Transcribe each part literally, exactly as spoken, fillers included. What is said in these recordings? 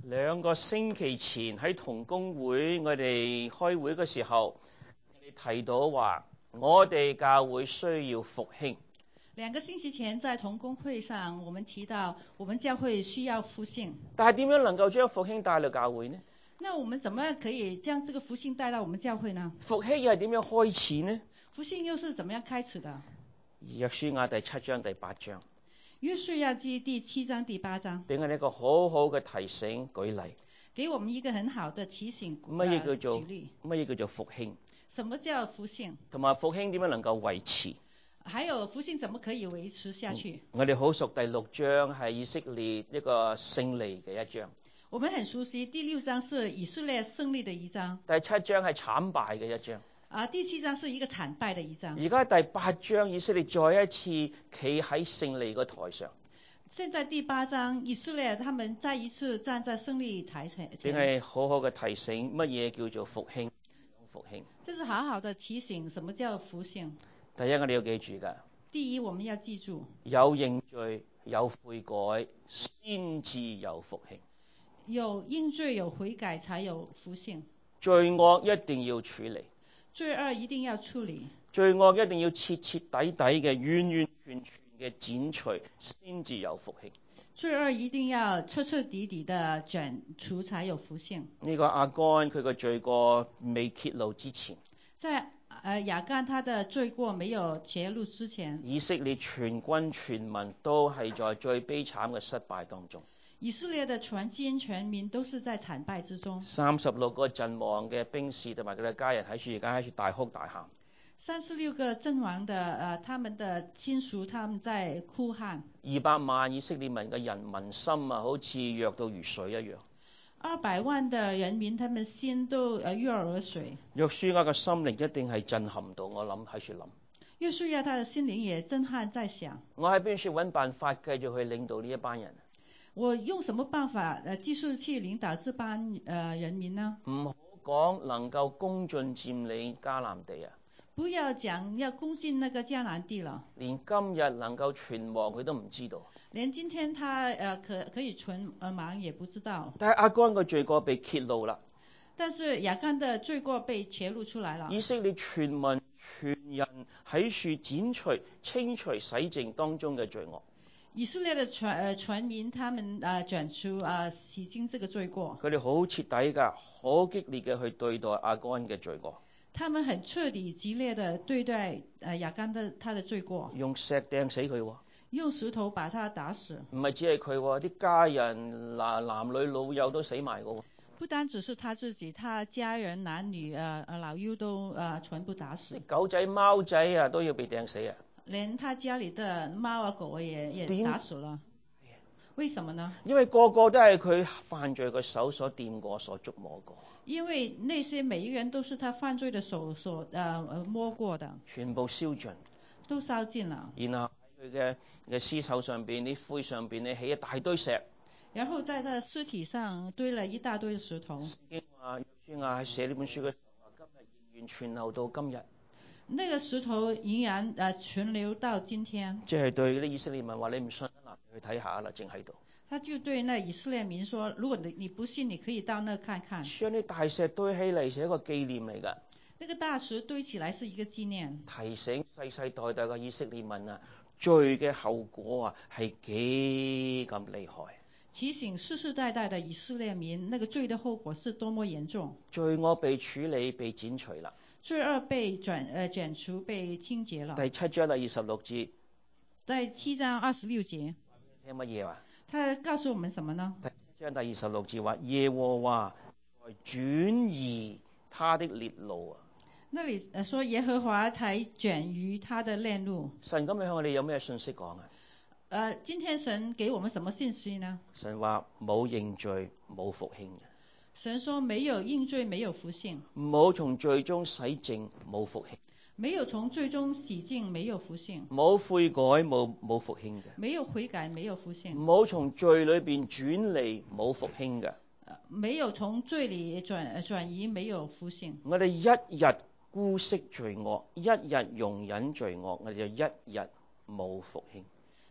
兩個星期前喺同工會，我哋開會嘅時候，我哋提到話，我哋教會需要復興。 兩個星期前在同工會上，我們提到我們教會需要復興。 但係點樣能夠將復興帶到教會呢？ 那我們怎麼可以將這個復興帶到我們教會呢？ 復興又係點樣開始呢？ 復興又是怎麼樣開始的？ 約書亞第七章第八章。 約書亞記第七章第八章，俾我哋一個好好嘅提醒舉例， 給我們一個很好的提醒。 乜嘢叫做乜嘢叫做復興？ 什麼叫復興？ 同埋復興點樣能夠維持？ 還有復興怎麼可以維持下去？ 我哋好熟第六章係以色列一個勝利嘅一章。 我們很熟悉第六章是以色列勝利的一章。 第七章係慘敗嘅一章。 啊，第七章是一個慘敗的一章。 而家第八章以色列再一次企喺勝利個台上。 現在第八章以色列他們再一次站在勝利台前。 真係好好嘅提醒，乜嘢叫做復興？復興。 這是好好的提醒，什麼叫復興？ 第一我哋要記住㗎。 第一我們要記住。 有認罪有悔改先至有復興。 有認罪有悔改才有復興。 罪惡一定要處理。 罪惡一定要處理， 罪惡一定要徹徹底底嘅、完完全全嘅剪除，先至有復興。 罪惡一定要徹徹底底的剪除，才有復興。 呢個亞干佢個罪過未揭露之前， 在誒亞干他的罪過沒有揭露之前， 以色列全軍全民都係在最悲慘嘅失敗當中。 以色列的全軍全民都是在慘敗之中。 三十六個陣亡嘅兵士同埋佢哋家人喺處而家喺處大哭大喊。 三十六個陣亡的誒、呃，他們的親屬他們在哭喊。 二百萬以色列民嘅人民心啊，好似弱到如水一樣。 二百萬的人民，他們心都誒弱如水。約書亞嘅心靈一定係震撼到，我諗喺處諗。 約書亞他的心靈也震撼在想。 我喺邊處揾辦法繼續去領導呢一班人？ 我用什麼辦法誒繼續去領導這班誒、呃、人民呢？ 唔好講能夠攻進佔領迦南地啊！ 不要講要攻進那個迦南地了。 連今日能夠存亡佢都唔知道。 連今天他誒、呃、可可以存亡也不知道。 但係亞干嘅罪過被揭露啦。 但是亞干的罪過被揭露出來了。 以色列全民全人喺處剪除、清除、洗淨當中嘅罪惡。 以色列的全呃全民，他們啊轉出啊洗淨這個罪過。 佢哋好徹底噶，好激烈嘅去對待亞干嘅罪過。 他們很徹底、激烈的對待誒亞干的他的罪過。 用石掟死佢。 用石頭把他打死。 唔係只係佢，啲家人男男女老幼都死埋噶。 不單只是他自己，他家人男女啊啊老幼都啊全部打死。 狗仔貓仔啊都要被掟死啊！ 連他家裏的貓啊狗啊也也打死了。為什麼呢？ 因為個個都係佢犯罪嘅手所掂過、所觸摸過。 因為那些每一個人都是他犯罪的手所呃摸過的。 全部燒盡。都燒盡了。 然後喺佢嘅嘅屍首上邊、啲灰上邊咧起一大堆石。 然後在他的屍體上堆了一大堆石頭。 聖經話約書亞寫呢本書嘅時候，今日仍然存留到今日。 那個石頭仍然誒存留到今天。 即係對啲以色列民話：你唔信嗱，去睇下啦，正喺度。 他就對那以色列民說：如果你你不信，你可以到那看看。 將啲大石堆起嚟，係一個紀念嚟㗎。 那個大石堆起來是一個紀念， 提醒世世代代嘅以色列民啊，罪嘅後果啊係幾咁厲害。 提醒世世代代的以色列民，那個罪的後果是多麼嚴重。 罪惡被處理、被剪除啦。罪惡被轉呃剪除、被清潔了。 第七章第二十六節。 第七章二十六節。 聽乜嘢話？ 他告訴我們什麼呢？ 第七章第二十六節話：耶和華才轉移他的烈怒啊！ 那裏說耶和華才轉移他的烈怒。 神今日向我哋有咩信息講啊？ 呃，今天神給我們什麼信息呢？ 神話冇認罪冇復興嘅。 神說沒有認罪沒有復興。 冇從罪中洗淨冇復興。 沒有從罪中洗淨沒有復興。 冇悔改冇冇復興嘅。 沒有悔改沒有復興。 冇從罪裏邊轉離冇復興嘅。 沒有從罪裏轉轉移沒有復興。 我哋一日姑息罪惡，一日容忍罪惡，我哋就一日冇復興。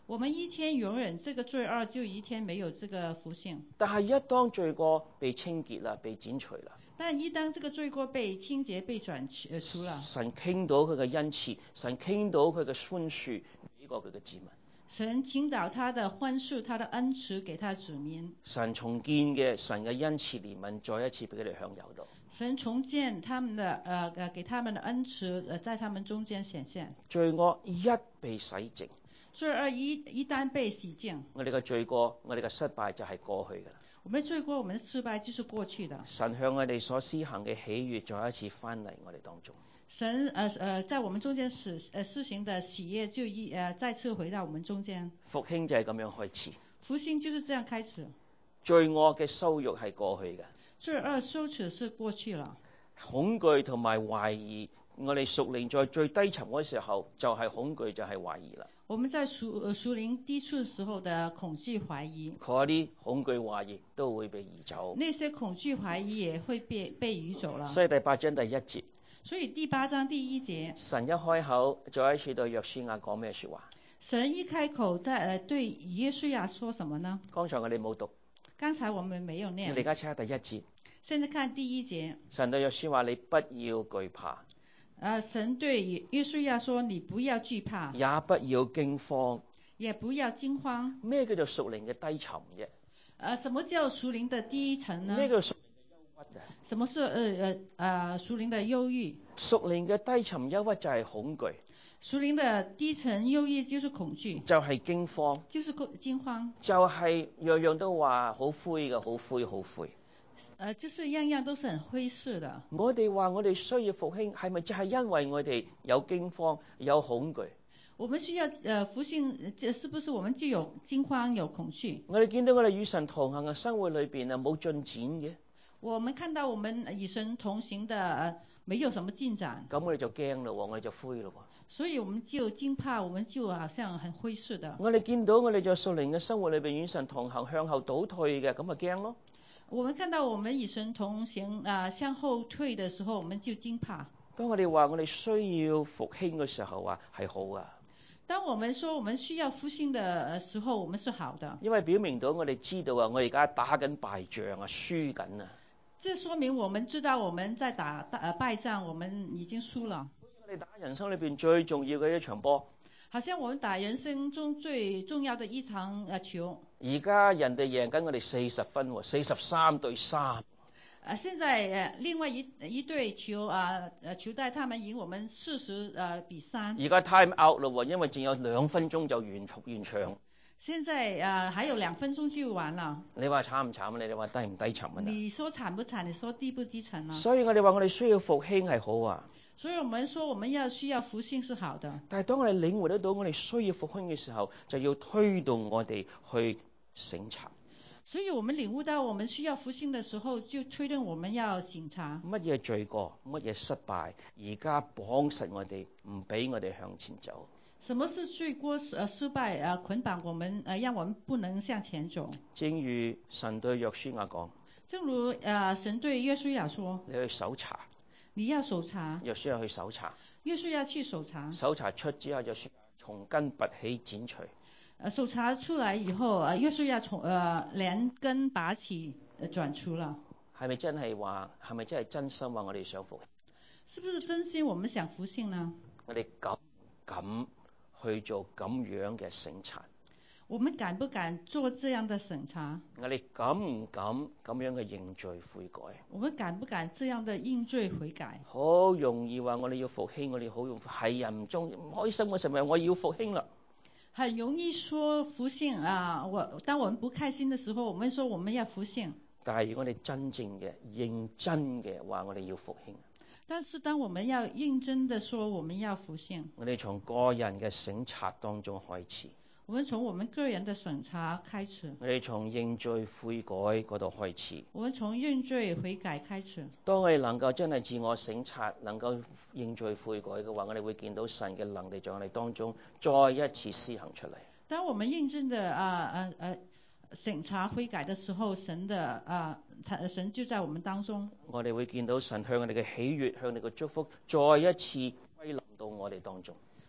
我們一天容忍這個罪惡，就一天沒有這個福星。 但係一當罪過被清潔啦，被剪除啦， 但一當這個罪過被清潔、被轉除了， 神傾到佢嘅恩賜，神傾到佢嘅寬恕俾過佢嘅子民。 神傾倒他的寬恕、他的恩慈給他子民。 神重建嘅神嘅恩賜憐憫，再一次俾佢哋享有到。 神重建他們的呃呃給他們的恩慈，呃在他們中間顯現。 罪惡一被洗淨， 罪惡一一旦被洗淨， 我哋嘅罪過，我哋嘅失敗就係過去㗎啦。 我們的罪過、我們的失敗就是過去的。 神向我哋所施行嘅喜悅，再一次翻嚟我哋當中。 神呃呃在我們中間施呃施行的喜悅，就一呃再次回到我們中間。 復興就係咁樣開始。 復興就是這樣開始。 罪惡嘅羞辱係過去嘅， 罪惡羞恥是過去了。 恐懼同埋懷疑，我哋屬靈在最低層嗰時候，就係恐懼，就係懷疑啦。 我們在屬呃屬靈低處時候的恐懼懷疑， 嗰啲恐懼懷疑都會被移走。 那些恐懼懷疑也會被被移走了。 所以第八章第一節， 所以第八章第一節， 神一開口，再一次對約書亞講咩說話？ 神一開口在呃對約書亞說什麼呢？ 剛才我哋冇讀， 剛才我們沒有念。 我哋而家睇下第一節。 現在看第一節， 神對約書話：你不要懼怕。 呃，神對約書亞說：你不要懼怕， 也不要驚慌。 也不要驚慌。 咩叫做屬靈嘅低沉啫？ 呃，什麼叫屬靈的低沉呢？ 咩叫屬靈嘅憂鬱啊？ 什麼是呃呃呃屬靈的憂鬱？ 屬靈嘅低沉憂鬱就係恐懼。 屬靈的低沉憂鬱就是恐懼， 就係驚慌， 就是驚慌， 就係樣樣都話好灰嘅，好灰好灰。 呃，就是樣樣都是很灰色的。 我哋話我哋需要復興，係咪就係因為我哋有驚慌、有恐懼？ 我們需要呃復興，這是不是我們就有驚慌、有恐懼？ 我哋見到我哋與神同行嘅生活裏邊啊，冇進展嘅。 我們看到我們與神同行的呃沒有什麼進展， 咁我哋就驚咯，我哋就灰咯。 所以我們就驚怕，我們就好像很灰色的。 我哋見到我哋在屬靈嘅生活裏邊與神同行，向後倒退嘅，咁咪驚咯。 我們看到我們與神同行啊、呃，向後退的時候，我們就驚怕。 當我哋話我哋需要復興嘅時候啊，係好啊。 當我們說我們需要復興的時候，我們是好的。 因為表明到我哋知道啊，我而家打緊敗仗啊，輸緊啊。 這說明我們知道我們在打打敗仗，我們已經輸了。 我哋打人生裏邊最重要嘅一場波。 好像我們打人生中最重要的一場呃球。 而家人哋贏緊我哋四十分，四十三對三。 啊，現在呃另外一一隊球啊呃球隊，他們贏我們四十呃比三。 而家 time out 咯，因為仲有兩分鐘就完完場。 現在啊、呃、還有兩分鐘就完了。 你話慘唔慘啊？你哋話低唔低沉啊？ 你說慘不慘？你說低不低沉啊？ 所以我哋話我哋需要復興係好啊。 所以我們說我們要需要復興是好的。 但係當我哋領會得到我哋需要復興嘅時候，就要推動我哋去省察。 所以我們領悟到我們需要復興的時候，就推動我們要省察。 乜嘢罪過，乜嘢失敗，而家綁實我哋，唔俾我哋向前走。 什麼是罪過？呃，失敗呃捆綁我們，呃，讓我們不能向前走。 正如神對約書亞講， 正如呃神對約書亞說， 你去搜查。 你要搜查。 約書亞去搜查。 約書亞去搜查。 搜查出之後，約書亞從根拔起剪除。 呃，搜查出來以後，呃，約書亞從呃連根拔起，呃轉除了。 係咪真係話？係咪真係真心話？我哋想復興？ 是不是真心我們想復興呢？ 我哋敢敢去做咁樣嘅審查？ 我們敢不敢做這樣的審查？ 我哋敢唔敢咁樣嘅認罪悔改？ 我們敢不敢這樣的認罪悔改？ 好容易話我哋要復興，我哋好容易係人唔中唔開心嘅時候，我要復興啦。 很容易說復興啊！我當我們不開心的時候，我們說我們要復興。 但係如果我哋真正嘅認真嘅話，我哋要復興。 但是當我們要認真的說我們要復興， 我哋從個人嘅省察當中開始。 我們從我們個人的審查開始。 我哋從認罪悔改嗰度開始。 我們從認罪悔改開始。 當我哋能夠真係自我省察，能夠認罪悔改嘅話，我哋會見到神嘅能力在我哋當中再一次施行出嚟。 當我們認真的啊啊啊審查悔改的時候，神的啊神就在我們當中。 我哋會見到神向我哋嘅喜悅，向你嘅祝福再一次歸臨到我哋當中。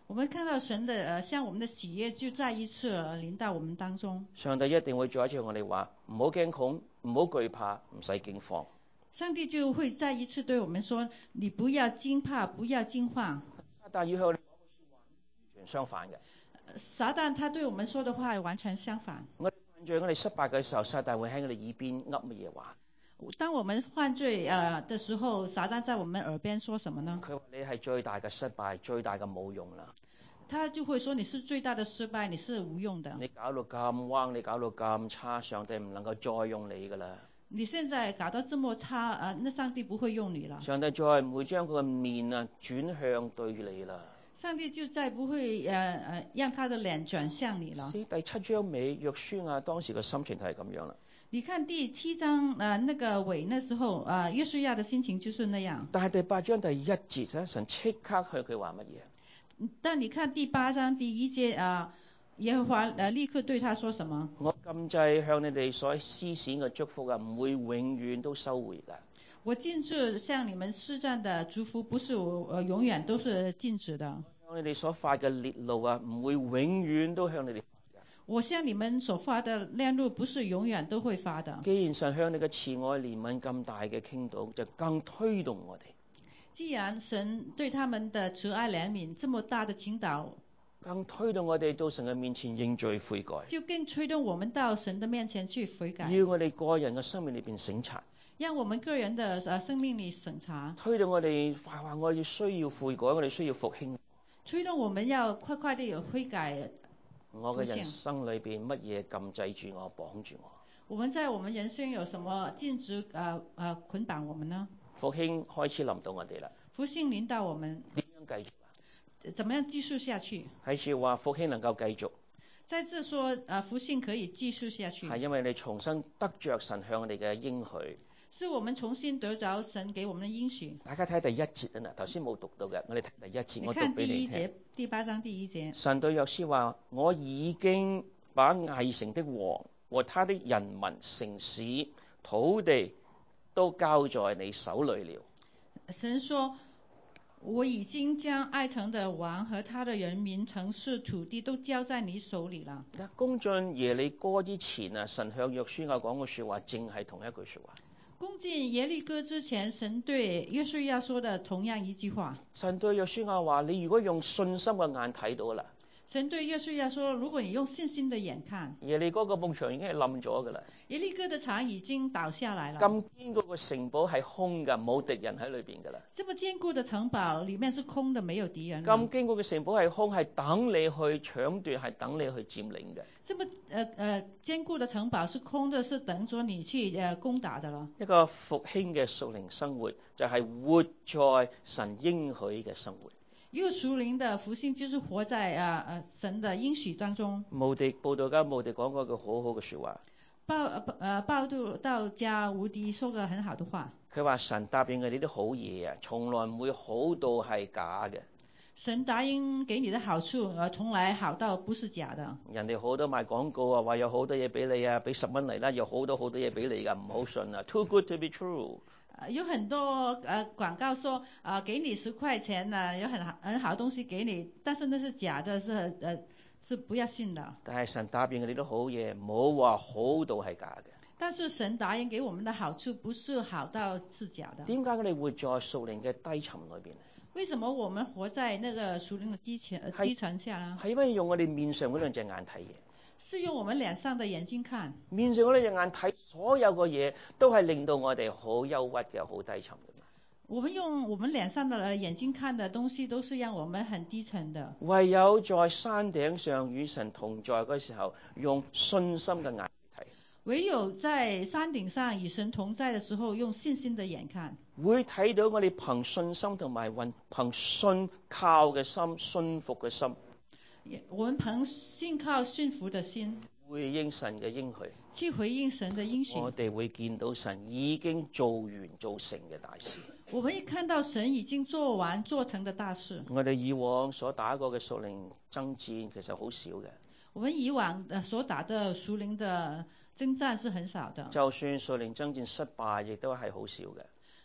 我們看到神的呃，像我們的喜悅就再一次呃臨到我們當中。 上帝一定會再一次同我哋話：唔好驚恐，唔好懼怕，唔使驚慌。 上帝就會再一次對我們說：你不要驚怕，不要驚慌。 但要向我哋講嘅説話完全相反嘅。 撒旦他對我們說的話完全相反。 我哋犯罪，我哋失敗嘅時候，撒旦會喺我哋耳邊噏乜嘢話？ 當我們犯罪呃的時候，撒旦在我們耳邊說什麼呢？ 佢話你係最大嘅失敗，最大嘅冇用啦。 他就會說你是最大的失敗，你是無用的。 你搞到咁彎，你搞到咁差，上帝唔能夠再用你噶啦。 你現在搞到這麼差，呃，那上帝不會用你了。 上帝再唔會將佢嘅面啊轉向對你啦。 上帝就再不會呃呃讓他的臉轉向你了。 第七章尾，約書亞當時嘅心情就係咁樣啦。 你看第七章呃那個尾那時候，呃約書亞的心情就是那樣。 但係第八章第一節咧，神即刻向佢話乜嘢？ 但你看第八章第一節啊，耶和華呃立刻對他說什麼？ 我禁制向你哋所施展嘅祝福啊，唔會永遠都收回噶。 我禁止向你們施展的祝福，不是我呃永遠都是禁止的。 向你哋所發嘅烈怒啊，唔會永遠都向你哋發嘅。 我向你們所發的烈怒，不是永遠都會發的。 既然神向你嘅慈愛憐憫咁大嘅傾倒，就更推動我哋。 既然神對他們的慈愛憐憫這麼大的傾倒， 更推動我哋到神嘅面前認罪悔改， 就更推動我們到神的面前去悔改。 要我哋個人嘅生命裏邊省察， 讓我們個人的呃生命裏審查， 推動我哋話話我哋需要悔改，我哋需要復興。 推動我們要快快地有悔改。 我嘅人生裏邊乜嘢禁制住我，綁住我？ 我們在我們人生有什麼禁止呃呃捆綁我們呢？ 復興開始臨到我哋啦。 復興臨到我們， 點樣繼續啊？ 怎麼樣繼續下去？ 喺處話復興能夠繼續， 在這說呃復興可以繼續下去， 係因為你重新得着神向我哋嘅應許。 是我們重新得着神給我們的應許。 大家睇第一節啊，嗱，頭先冇讀到嘅，我哋睇第一節，我讀看俾你聽。 第一節，第八章第一節。 神對約書話：我已經把艾城的王和他的人民、城市、土地都交在你手裏了。 神說：我已經將艾城的王和他的人民、城市、土地都交在你手裏了。 攻進耶利哥之前啊，神向約書亞講嘅說話，正係同一句說話。 攻進耶利哥之前，神對約書亞說的同樣一句話。 神對約書亞話：你如果用信心嘅眼睇到啦。 神對約書亞說：如果你用信心的眼看， 耶利哥個幕牆已經係冧咗噶啦。 耶利哥的牆已經倒下來了。 咁堅固個城堡係空噶，冇敵人喺裏邊噶啦。 這麼堅固的城堡裏面是空的，沒有敵人。 咁堅固嘅城堡係空，係等你去搶奪，係等你去佔領嘅。 這麼呃呃堅固的城堡是空的，是等着你去呃攻打的了。 一個復興嘅屬靈生活就係活在神應許嘅生活。 一個屬靈的復興就是活在啊啊、呃、神的應許當中。 慕迪報道家慕迪講過一句好好嘅說話。 報呃報道道家無敵說個很好的話。 佢話神答應嘅呢啲好嘢啊，從來唔會好到係假嘅。 神答應給你的好處，呃，從來好到不是假的。 人哋好多賣廣告啊，話有好多嘢俾你啊，俾十蚊嚟啦，有好多好多嘢俾你噶，唔好信啊 ，too good to be true。 有很多呃廣告說啊、呃，給你十塊錢呢、啊，有很好很好東西給你，但是那是假的，是呃是不要信的。 但係神答應嘅呢啲好嘢，冇話好到係假嘅。 但是神答應給我們的好處，不是好到是假的。 點解我哋活在屬靈嘅低沉裏邊？ 為什麼我們活在那個屬靈的低層低層下呢？ 係因為用我哋面上嗰兩隻眼睇嘢。 是用我們臉上的眼睛看。 面上嗰兩隻眼睇所有嘅嘢，都係令到我哋好憂鬱嘅，好低沉嘅。 我們用我們臉上的眼睛看的東西，都是讓我們很低沉的。 唯有在山頂上與神同在嗰時候，用信心嘅眼睇。 唯有在山頂上與神同在的時候，用信心的眼看， 會睇到我哋憑信心同埋運憑信靠嘅心、信服嘅心。 我們憑信靠信服的心回應神嘅應許， 去回應神的應許。 我哋會見到神已經做完做成嘅大事。 我們一看到神已經做完做成的大事。 我哋以往所打過嘅屬靈爭戰其實好少嘅。 我們以往所打的屬靈的征戰是很少的。 就算屬靈爭戰失敗，亦都係好少嘅。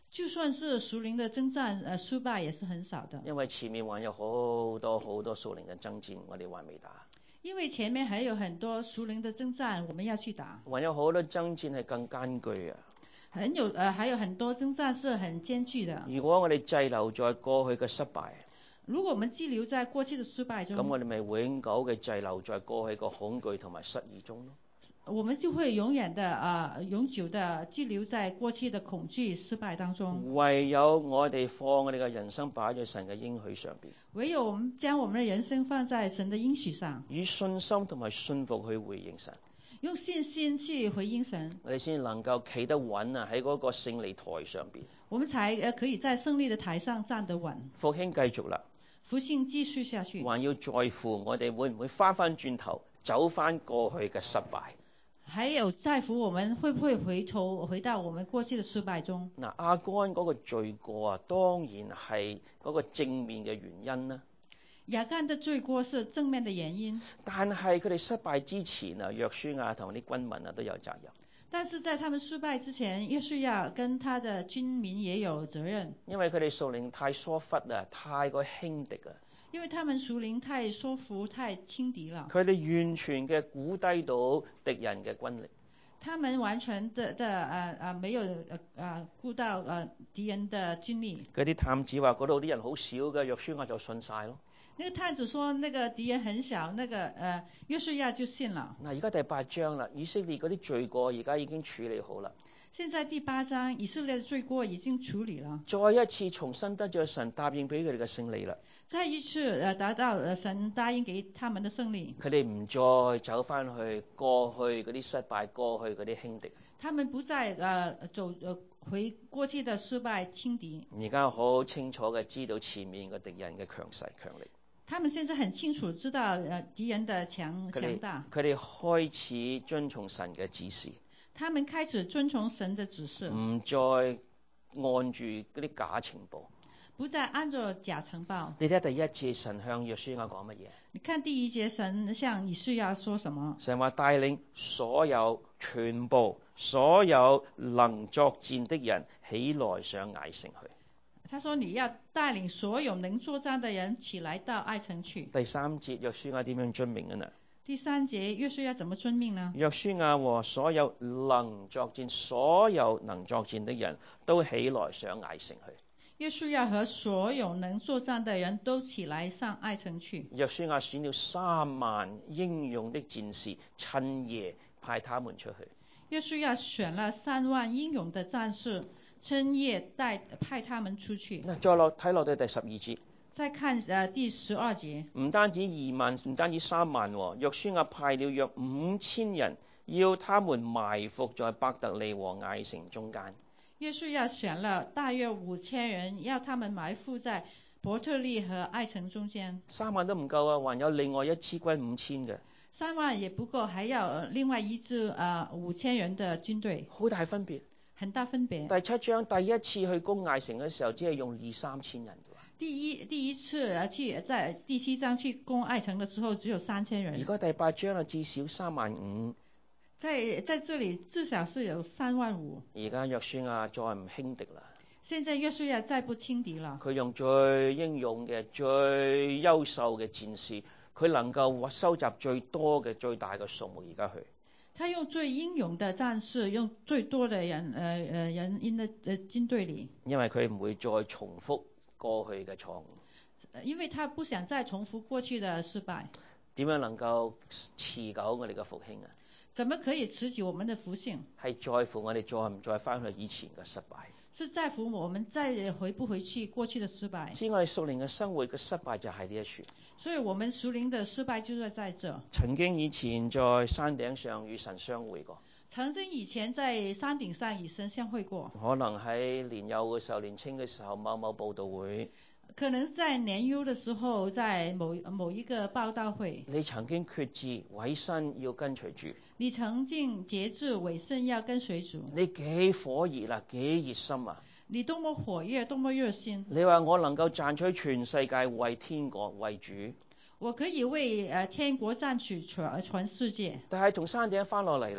就算是屬靈的征戰，呃，失敗也是很少的。 因為前面還有好多好多屬靈嘅爭戰，我哋還未打。 因為前面還有很多屬靈的征戰，我們要去打。 還有好多爭戰係更艱巨啊！ 很有，呃，還有很多征戰是很艱巨的。 如果我哋滯留在過去嘅失敗， 如果我們滯留在過去的失敗中， 咁我哋咪永久嘅滯留在過去個恐懼同埋失意中咯。 我們就會永遠的啊、呃，永久的滯留在過去的恐懼失敗當中。 唯有我哋放我哋嘅人生擺在神嘅應許上邊， 唯有我們將我們的人生放在神的應許上， 以信心同埋信服去回應神， 用信心去回應神， 我哋先能夠企得穩啊！喺嗰個勝利台上邊， 我們才呃可以在勝利的台上站得穩。 復興繼續啦， 復興繼續下去， 還要在乎我哋會唔會翻翻轉頭走翻過去嘅失敗。 還有在乎我們會不會回頭回到我們過去的失敗中。 嗱，亞干嗰個罪過啊，當然係嗰個正面嘅原因啦。 亞干的罪過是正面的原因， 但係佢哋失敗之前啊，約書亞同啲軍民啊都有責任。 但是在他們失敗之前，約書亞跟他的軍民也有責任。 因為佢哋屬靈太疏忽啊，太過輕敵啊。 因為他們屬靈太疏忽、太輕敵了。 佢哋完全嘅估低到敵人嘅軍力。 他們完全的的啊啊沒有啊顧到啊敵人的軍力。 嗰啲探子話嗰度啲人好少嘅，約書亞就信晒咯。 那個探子說那個敵人很小，那個呃約書亞就信了。 嗱，而家第八章啦，以色列嗰啲罪過而家已經處理好啦。 現在第八章以色列的罪過已經處理了。 再一次重新得咗神答應俾佢哋嘅勝利啦。 再一次誒達到誒神答應給他們的勝利。 佢哋唔再走翻去過去嗰啲失敗，過去嗰啲輕敵。 他們不再誒走誒回過去的失敗輕敵。 而家好清楚嘅知道前面嘅敵人嘅強勢強力。 他們現在很清楚知道誒敵人的強強大。 佢哋開始遵從神嘅指示。 他們開始遵從神的指示。 唔再按住嗰啲假情報。 不再按照假情報。 你睇第一節神向約書亞講乜嘢？ 你看第一節神向以斯亞說什麼？ 神話帶領所有全部所有能作戰的人起來上艾城去。 他說你要帶領所有能作戰的人起來到艾城去。 第三節約書亞點樣遵命嘅呢？ 第三節約書亞怎麼遵命呢？ 約書亞和所有能作戰所有能作戰的人都起來上艾城去。 約書亞和所有能作戰的人都起來上艾城去。 約書亞選了三萬英勇的戰士，趁夜派他們出去。 約書亞選了三萬英勇的戰士，趁夜帶派他們出去。 嗱，再落睇落到第十二節。 再看誒、呃、第十二節。唔單止二萬，唔單止三萬，約書亞派了約五千人，要他們埋伏在伯特利和艾城中間。 約書亞選了大約五千人，要他們埋伏在伯特利和艾城中間。 三萬都唔夠啊，還有另外一支軍五千嘅。 三萬也不夠，還要另外一支啊五千人的軍隊。 好大分別。 很大分別。 第七章第一次去攻艾城嘅時候，只係用二三千人。 第一第一次啊去在第七章去攻艾城的時候，只有三千人。 而家第八章啊，至少三萬五。 在在這裡至少是有三萬五。 而家約書亞再唔輕敵啦。 現在約書亞再不輕敵了。 佢用最英勇嘅、最優秀嘅戰士，佢能夠收集最多嘅、最大嘅數目，而家去。 他用最英勇的戰士，用最多的人，呃呃人因的呃軍隊裡。 因為佢唔會再重複過去嘅錯誤。 因為他不想再重複過去的失敗。 點樣能夠持久我哋嘅復興啊？ 怎麼可以持久我們的復興？係在乎我哋再唔再翻去以前嘅失敗。 是在乎我們再回不回去過去的失敗。 知我哋屬靈嘅生活嘅失敗就係呢一處。 所以我們屬靈的失敗就在在這。 曾經以前在山頂上與神相會過。 曾經以前在山頂上與神相會過。 可能喺年幼嘅時候、年輕嘅時候某某佈道會。 可能在年幼的時候，在某某一個報道會。 你曾經決志委身要跟隨主。 你曾經決志委身要跟隨主。 你幾火熱啊，幾熱心啊。 你多麼火熱，多麼熱心。 你話我能夠賺取全世界為天國為主。 我可以為誒天國賺取全全世界。 但係從山頂翻落嚟啦。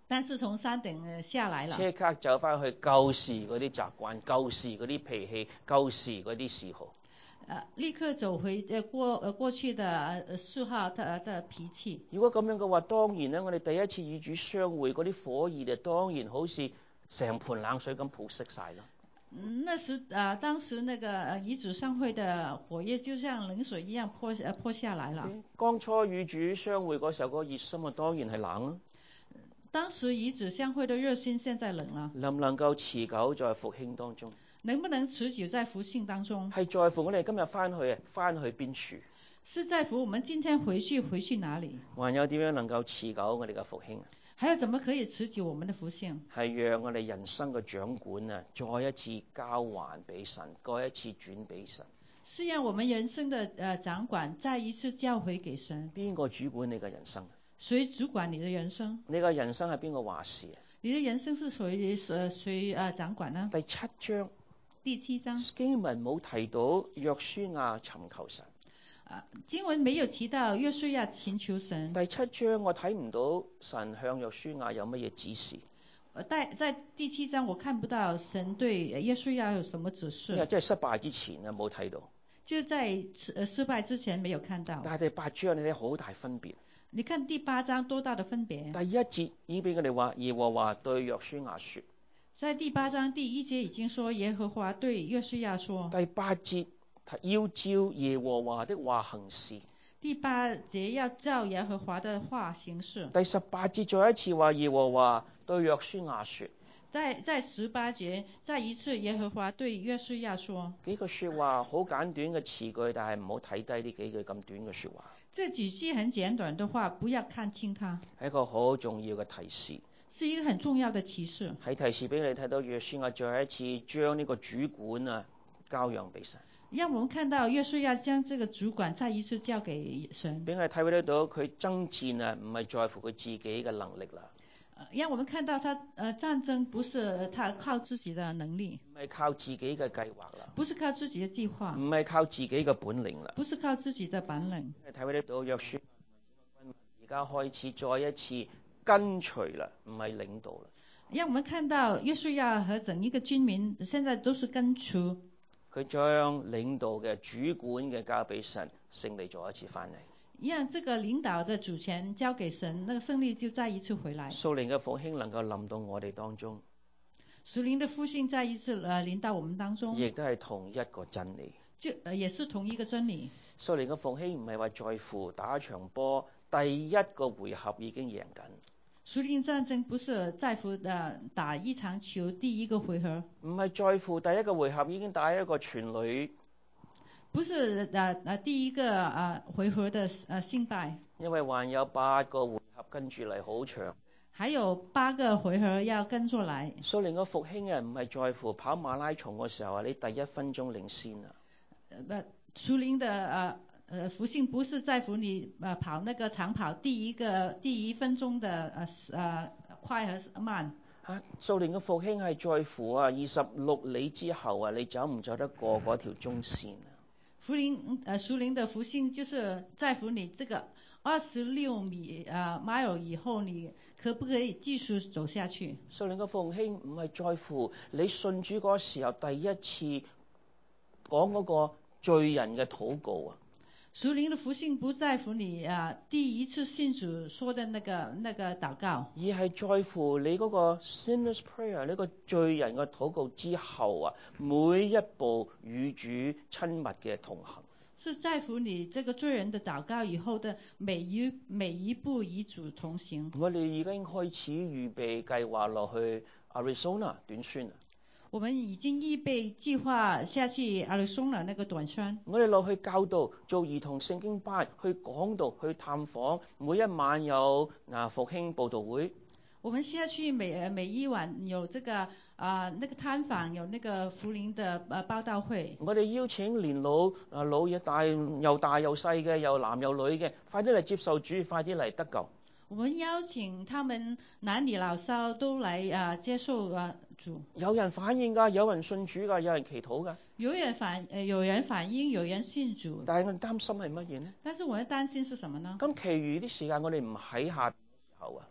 但是從山頂呃下來了， 即刻走翻去舊時嗰啲習慣、舊時嗰啲脾氣、舊時嗰啲嗜好。 呃，立刻走回呃過呃過去的呃嗜好的的脾氣。 如果咁樣嘅話，當然咧，我哋第一次與主相會嗰啲火熱，就當然好似成盆冷水咁普熄晒啦。 嗯，那時啊、呃，當時那個呃與主相會的火焰就像冷水一樣潑呃潑下來了。 當初與主相會嗰時候，個熱心啊，當然係冷啦。 當時與主相會的熱心，現在冷了。 能唔能夠持久在復興當中？ 能不能持久在復興當中？ 係在乎我哋今日翻去啊，翻去邊處？ 是在乎我們今天回去回去哪裡？ 還有點樣能夠持久我哋嘅復興啊？ 還有怎麼可以持久我們的復興？ 係讓我哋人生嘅掌管啊，再一次交還俾神，再一次轉俾神。 是讓我們人生的呃掌管再一次交回給神。 邊個主管你嘅人生？ 誰主管你的人生？ 你嘅人生係邊個話事啊？ 你的人生是誰誰誰呃掌管呢？ 第七章， 第七章經文冇提到約書亞尋求神。 啊，經文沒有提到約書亞尋求神。 第七章我睇唔到神向約書亞有乜嘢指示。 在在第七章我看不到神對約書亞有什麼指示。 因為即係失敗之前啊，冇睇到。 就在失失敗之前沒有看到。 但係第八章你睇好大分別。 你看第八章多大的分別？ 第一節已經俾我哋話耶和華對約書亞說。 在第八章第一節已經說耶和華對約書亞說。 第八節要照耶和華的話行事。 第八節要照耶和華的話行事。 第十八節再一次話耶和華對約書亞說。 在在十八節再一次耶和華對約書亞說。 幾句說話好簡短嘅詞句，但係唔好睇低呢幾句咁短嘅說話。 這幾句很簡短的話，不要看輕它。 係一個好重要嘅提示。 是一個很重要的提示。 係提示俾你睇到約書亞再一次將呢個主管啊交讓俾神。 讓我們看到約書亞將這個主管再一次交給神。 俾我哋睇得到佢爭戰啊，唔係在乎佢自己嘅能力啦。 讓我們看到他，呃，戰爭不是他靠自己的能力， 唔係靠自己嘅計劃啦， 不是靠自己的計劃， 唔係靠自己嘅本領啦， 不是靠自己的本領。 睇得到約書而家開始再一次跟隨啦，唔係領導啦。 讓我們看到約書亞和整一個軍民現在都是跟隨， 佢將領導嘅主管嘅交俾神，勝利再一次翻嚟。 讓這個領導的主權交給神，那個勝利就再一次回來。 屬靈嘅復興能夠臨到我哋當中， 屬靈的復興再一次呃臨到我們當中， 亦都係同一個真理， 就呃也是同一個真理。 屬靈嘅復興唔係話在乎打一場波，第一個回合已經贏緊。 屬靈戰爭不是在乎呃打一場球第一個回合， 唔係在乎第一個回合已經打一個全壘。 不是呃呃第一個呃回合的呃勝敗， 因為還有八個回合跟住嚟好長， 還有八個回合要跟住來。 屬靈嘅復興啊，唔係在乎跑馬拉松嘅時候啊，你第一分鐘領先啊。 呃，屬靈的呃呃復興不是在乎你呃跑那個長跑第一個第一分鐘的呃呃快和慢。 啊，屬靈嘅復興係在乎啊二十六里之後啊，你走唔走得過嗰條中線啊？ 福林呃屬靈的復興就是在乎你這個二十六米呃 mile 以後，你可不可以繼續走下去？ 屬靈嘅復興唔係在乎你信主嗰時候第一次講嗰個罪人嘅禱告啊。 屬靈的復興不在乎你啊第一次信主說的那個那個禱告， 而係在乎你嗰個 sinner's prayer 呢個罪人嘅禱告之後啊，每一步與主親密嘅同行。 是在乎你這個罪人的禱告以後的每一每一步與主同行。 我哋已經開始預備計劃落去 Arizona 短宣啊。 我們已經預備計劃下去 Arizona 那個短宣。 我哋落去教導，做兒童聖經班，去講道，去探訪，每一晚有啊復興佈道會。 我們下去每每一晚有這個啊、呃、那個探訪，有那個福林的呃報道會。 我哋邀請年老啊老嘢大又大又細嘅，又男又女嘅，快啲嚟接受主，快啲嚟得救。 我們邀請他們男女老少都來啊接受啊主。 有人反應㗎，有人信主㗎，有人祈禱㗎。 有人反誒有人反應，有人信主。 但係我哋擔心係乜嘢呢？ 但是我哋擔心是什麼呢？ 咁其餘啲時間我哋唔喺下時候啊。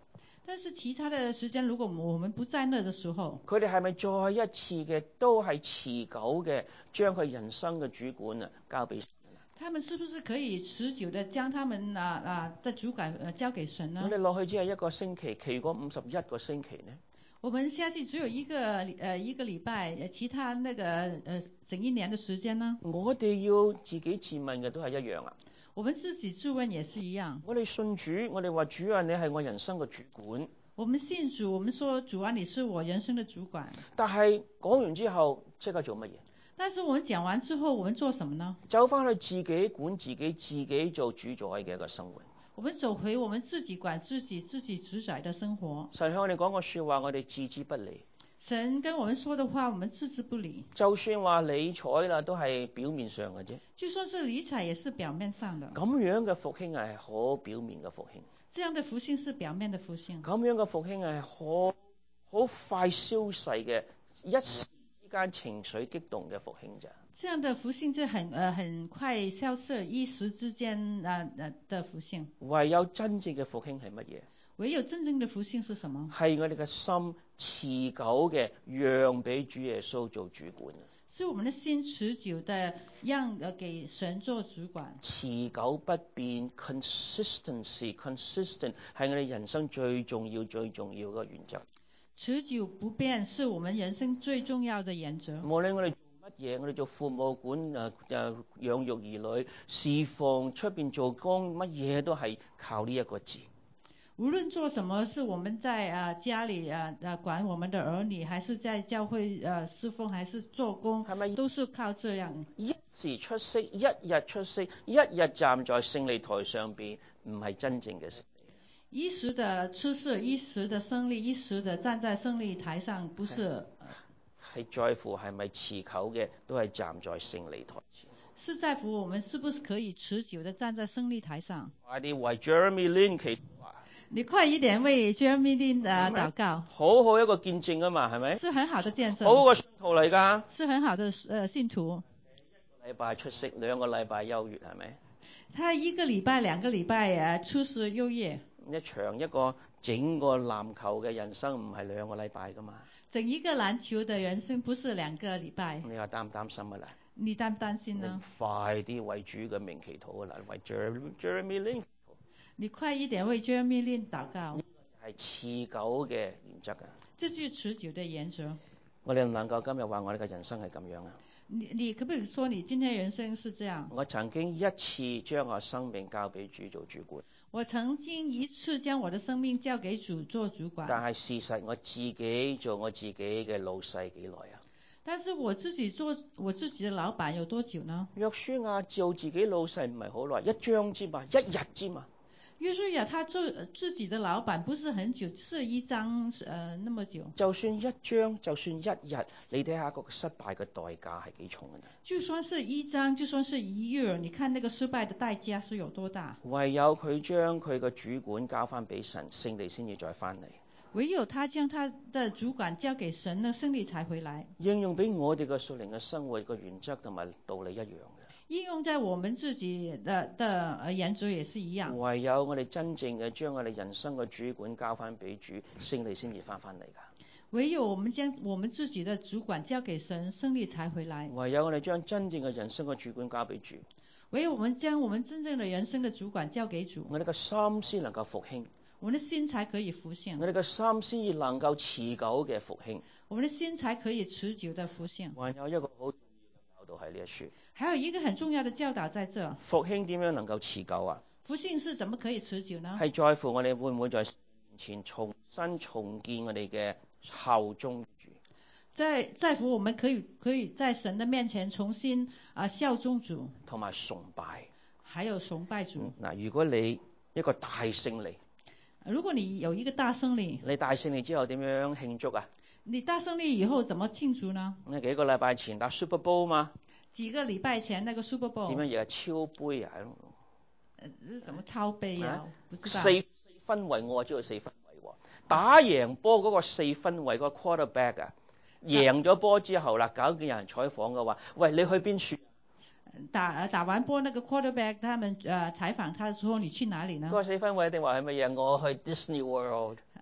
但是其他的時間，如果我們不在那的時候， 佢哋係咪再一次嘅都係持久嘅將佢人生嘅主管啊交俾神？ 他們是不是可以持久的將他們啊啊的主管呃交給神呢？ 我哋落去只係一個星期，其餘嗰五十一個星期呢？ 我們下去只有一個呃一個禮拜，其他那個呃整一年的時間呢？ 我哋要自己自問嘅都係一樣啊。 我們自己自問也是一樣。 我哋信主，我哋話主啊，你係我人生嘅主管。 我們信主，我們說主啊，你是我人生的主管。 但係講完之後，即刻做乜嘢？ 但是我們講完之後，我們做什麼呢？ 走翻去自己管自己，自己做主宰嘅一個生活。 我們走回我們自己管自己、自己主宰的生活。 神向我哋講個說話，我哋置之不理。 神跟我們說的話，我們置之不理。 就算話理睬啦，都係表面上嘅啫。 就算是理睬，也是表面上的。 咁樣嘅復興係好表面嘅復興。 這樣的復興是表面的復興。 咁樣嘅復興係好好快消逝嘅，一時之間情緒激動嘅復興咋。 這樣的復興就很呃很快消逝，一時之間啊呃的復興。 唯有真正嘅復興係乜嘢？ 唯有真正的復興是什麼？ 係我哋嘅心持久嘅讓俾主耶穌做主管。 是我們的心持久的讓呃給神做主管。 持久不變 consistency consistent 係我哋人生最重要最重要嘅原則。 持久不變是我們人生最重要的原則。 無論我哋做乜嘢，我哋做父母管誒誒養育兒女、侍奉出邊做工，乜嘢都係靠呢一個字。 無論做什麼，是我們在啊家裏啊啊管我們的兒女，還是在教會啊侍奉，還是做工， 係咪都是靠這樣。 一時出色，一日出色，一日站在勝利台上邊，唔係真正嘅勝利。 一時的出色，一時的勝利，一時的站在勝利台上，不是。 係在乎係咪持久嘅，都係站在勝利台前。 是在乎我們是不是可以持久的站在勝利台上。 快啲為 Jeremy Lin 祈禱啊！ 你快一點為 Jeremy Lin 啊禱告。 好好一個見證啊嘛，係咪？ 是很好的見證。 好個信徒嚟㗎。 是很好的呃信徒。 一個禮拜出色，兩個禮拜優越，係咪？ 他一個禮拜、兩個禮拜啊出色優越。 一場一個整個籃球嘅人生唔係兩個禮拜㗎嘛？ 整一個籃球的人生不是兩個禮拜。 你話擔唔擔心啊啦？ 你擔唔擔心呢？ 快啲為主嘅名祈禱啊啦，為 Jeremy Jeremy Lin。 你快一點為 Jeremy Lin 禱告。 係持久嘅原則啊！ 這就是持久的原則。 我哋唔能夠今日話我哋嘅人生係咁樣啊！ 你你可不可以說你今天人生是這樣？ 我曾經一次將我生命交俾主做主管。 我曾經一次將我的生命交給主做主管。 但係事實我自己做我自己嘅老細幾耐啊？ 但是我自己做我自己的老闆有多久呢？ 約書亞做自己老細唔係好耐，一章之嘛，一日之嘛。 約書亞他做自己的老闆不是很久，是一章呃那麼久。 就算一章，就算一日，你睇下個失敗嘅代價係幾重嘅？ 就算是一章，就算是一日，你看那個失敗的代價是有多大？ 唯有佢將佢個主管交翻俾神，勝利先至再翻嚟。 唯有他將他的主管交給神，呢勝利才回來。 應用俾我哋嘅屬靈嘅生活個原則同埋道理一樣嘅。 應用在我們自己的的原則也是一樣。 唯有我哋真正嘅將我哋人生嘅主管交翻俾主，勝利先至翻翻嚟㗎。 唯有我們將我們自己的主管交給神，勝利才回來。 唯有我哋將真正嘅人生嘅主管交俾主。 唯有我們將我們真正的人生的主管交給主， 我哋嘅心先能夠復興。 我們的心才可以復興。 我哋嘅心先至能夠持久嘅復興。 我們的心才可以持久的復興。 還有一個好重要嘅教導喺呢一處。 還有一個很重要的教導在這。 復興點樣能夠持久啊？ 復興是怎麼可以持久呢？ 係在乎我哋會唔會在神面前重新重建我哋嘅效忠主。 在在乎我們可以可以在神的面前重新啊、呃、效忠主， 同埋崇拜， 還有崇拜主。 嗱、嗯，如果你一個大勝利， 如果你有一個大勝利， 你大勝利之後點樣慶祝啊？ 你大勝利以後怎麼慶祝呢？ 你幾個禮拜前打 Super Bowl 嘛？ 幾個禮拜前那個 Super Bowl 點樣嘢啊？超杯啊？ 呃，什麼超杯啊？不知道。 四四分位，我知道四分位喎。打贏波嗰個四分位嗰個 quarterback 啊，贏咗波之後啦，搞見有人採訪嘅話，喂，你去邊處？ 打打完波那個 quarterback，他們呃採訪他的時候，你去哪裡呢？ 嗰個四分位一定話係乜嘢？我去 Disney World。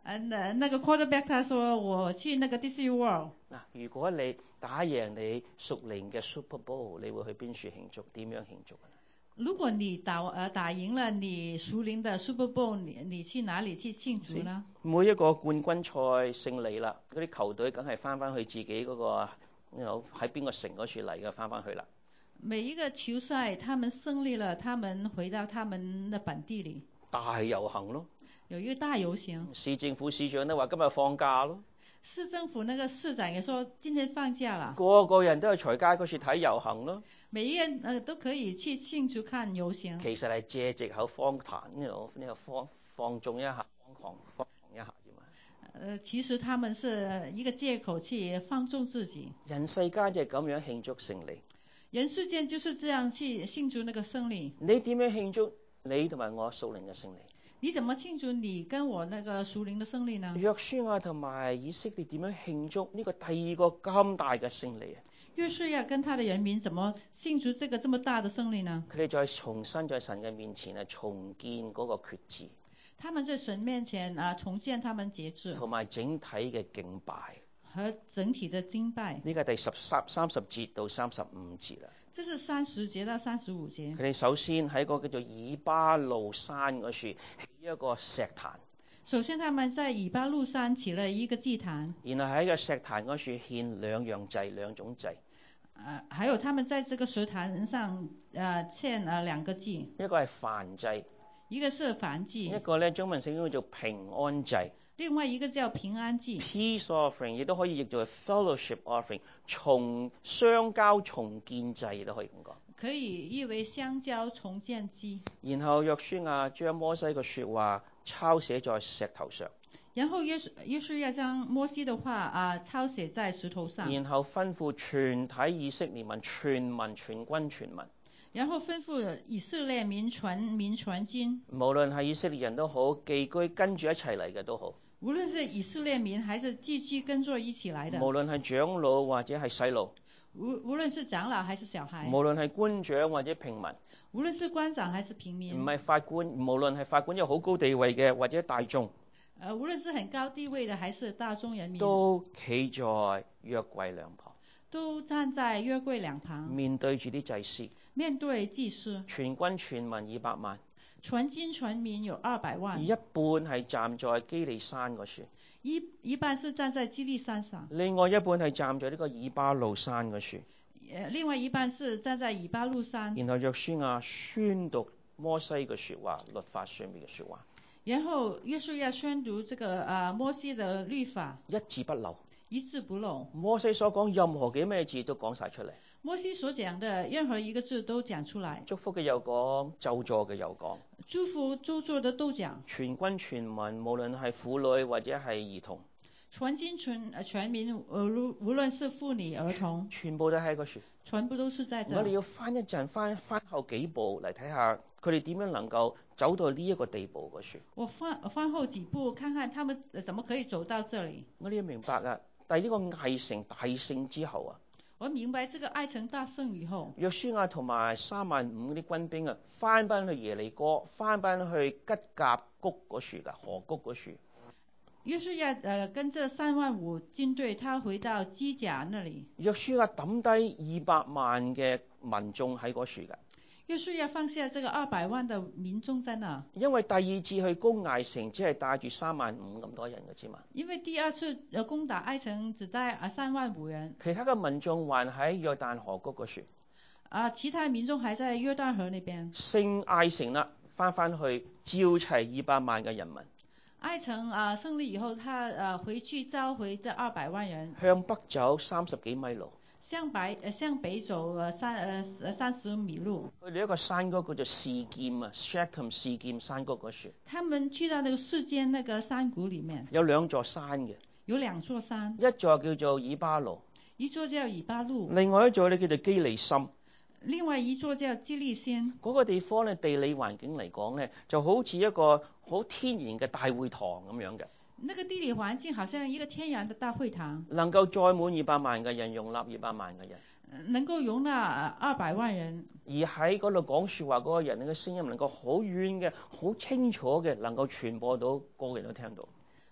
呃，那那個 quarterback 他說我去那個 Disney World。 嗱，如果你打贏你屬靈嘅 Super Bowl，你會去邊處慶祝？點樣慶祝？ 如果你打呃打贏了你屬靈的 Super Bowl，你你去哪裡去慶祝呢？ 每一個冠軍賽勝利啦，嗰啲球隊梗係翻返去自己嗰、嗰個，有喺邊個城嗰處嚟嘅，翻返去啦。 每一個球賽，他們勝利了，他們回到他們的本地裡。 大遊行咯， 有一個大遊行。 市政府市長都話今日放假咯。 市政府那個市長也說今天放假了。 個個人都去隨街嗰處睇遊行咯。 每一人呃都可以去慶祝看遊行。 其實係借藉口荒談呢個呢個放放縱一下，瘋狂放縱一下啫嘛。 呃，其實他們是一個借口去放縱自己。 人世間就係咁樣慶祝勝利。 人世間就是這樣去慶祝那個勝利。 你點樣慶祝你同埋我屬靈嘅勝利？ 你怎麼慶祝你跟我那個屬靈的勝利呢？ 約書亞同埋以色列點樣慶祝呢個第二個咁大嘅勝利啊？ 約書亞跟他的人民怎麼慶祝這個這麼大的勝利呢？ 佢哋再重新在神嘅面前啊重建嗰個決志。 他們在神面前啊重建他們節制。同埋整體嘅敬拜。 和整體的敬拜。 呢個第十三三十節到三十五節啦。 這是三十節到三十五節。 佢哋首先喺個叫做以巴路山嗰處起一個石壇。 首先，他們在以巴路山起了一個祭壇。 然後喺個石壇嗰處獻兩樣祭，兩種祭。 啊，還有他們在這個石壇上，啊，獻啊兩個祭。 一個係燔祭。 一個是燔祭。 一個咧中文聖經叫做平安祭。 另外一個叫平安祭 ，peace offering 亦都可以譯做 fellowship offering， 重相交重建祭都可以咁講。 可以譯為相交重建祭。 然後約書亞將摩西嘅説話抄寫在石頭上。 然後約約書亞將摩西的話啊抄寫在石頭上。 然後吩咐全體以色列民全民全軍全民。 然後吩咐以色列民全民全軍。無論係以色列人都好，寄居跟住一齊嚟嘅都好。 無論是以色列民還是寄居跟著一起來的， 無論係長老或者係細路， 無無論是長老還是小孩， 無論係官長或者平民， 無論是官長還是平民， 唔係法官，無論係法官有好高地位嘅或者大眾， 呃，無論是很高地位的還是大眾人民， 都企在約櫃兩旁， 都站在約櫃兩旁， 面對住啲祭司， 面對祭司， 全軍全民二百萬。 全軍全民有二百萬， 一半係站在基利山嗰處， 一一半是站在基利山上， 另外一半係站在呢個以巴路山嗰處， 另外一半是站在以巴路山。 然後約書亞宣讀摩西嘅説話，律法上面嘅説話。 然後約書亞宣讀這個啊摩西的律法， 一字不漏， 一字不漏。 摩西所講任何嘅咩字都講晒出嚟。 摩西所講的任何一個字都講出來， 祝福嘅又講，咒詛嘅又講， 祝福咒詛的都講， 全軍全民，無論係婦女或者係兒童， 全軍全全民，呃無論是婦女兒童， 全部都喺個處， 全部都是在這。 我哋要翻一陣，翻翻後幾步嚟睇下，佢哋點樣能夠走到呢一個地步個處。 我翻翻後幾步，看看他們怎麼可以走到這裡。 我哋要明白啊，但係呢個艾城大勝之後啊。 我明白這個艾城大勝以後， 約書亞同埋三萬五嗰啲軍兵啊，翻返去耶利哥，翻返去吉甲谷嗰處噶，河谷嗰處。 約書亞誒跟這三萬五軍隊，他回到基甲那裡。 約書亞抌低二百萬嘅民眾喺嗰處噶。 約書亞放下這個二百萬的民眾在那。 因為第二次去攻艾城，只係帶住三萬五咁多人嘅啫嘛。因為第二次攻打艾城只帶啊三萬五人。 其他嘅民眾還喺約旦河谷嗰處。 啊，其他民眾還在約旦河那邊。 勝艾城啦，翻返去召齊二百萬嘅人民。 艾城啊勝利以後，他啊回去召回這二百萬人。 向北走三十幾米路。 向北誒向北走誒三誒三十米路。 佢哋一個山谷叫做示劍啊 ，Shechem 示劍山谷嗰處。 他們去到那個示劍那個山谷裡面。 有兩座山嘅。 有兩座山。 一座叫做以巴路。 一座叫以巴路。 另外一座咧叫做基利心。 另外一座叫基利心。 嗰個地方咧地理環境嚟講咧，就好似一個好天然嘅大會堂咁樣嘅。 那個地理環境好像一個天然的大會堂， 能夠載滿二百萬嘅人，容納二百萬嘅人， 能夠容納二百萬人。 而喺嗰度講說話嗰個人嘅聲音能夠好遠嘅、好清楚嘅，能夠傳播到個個人都聽到。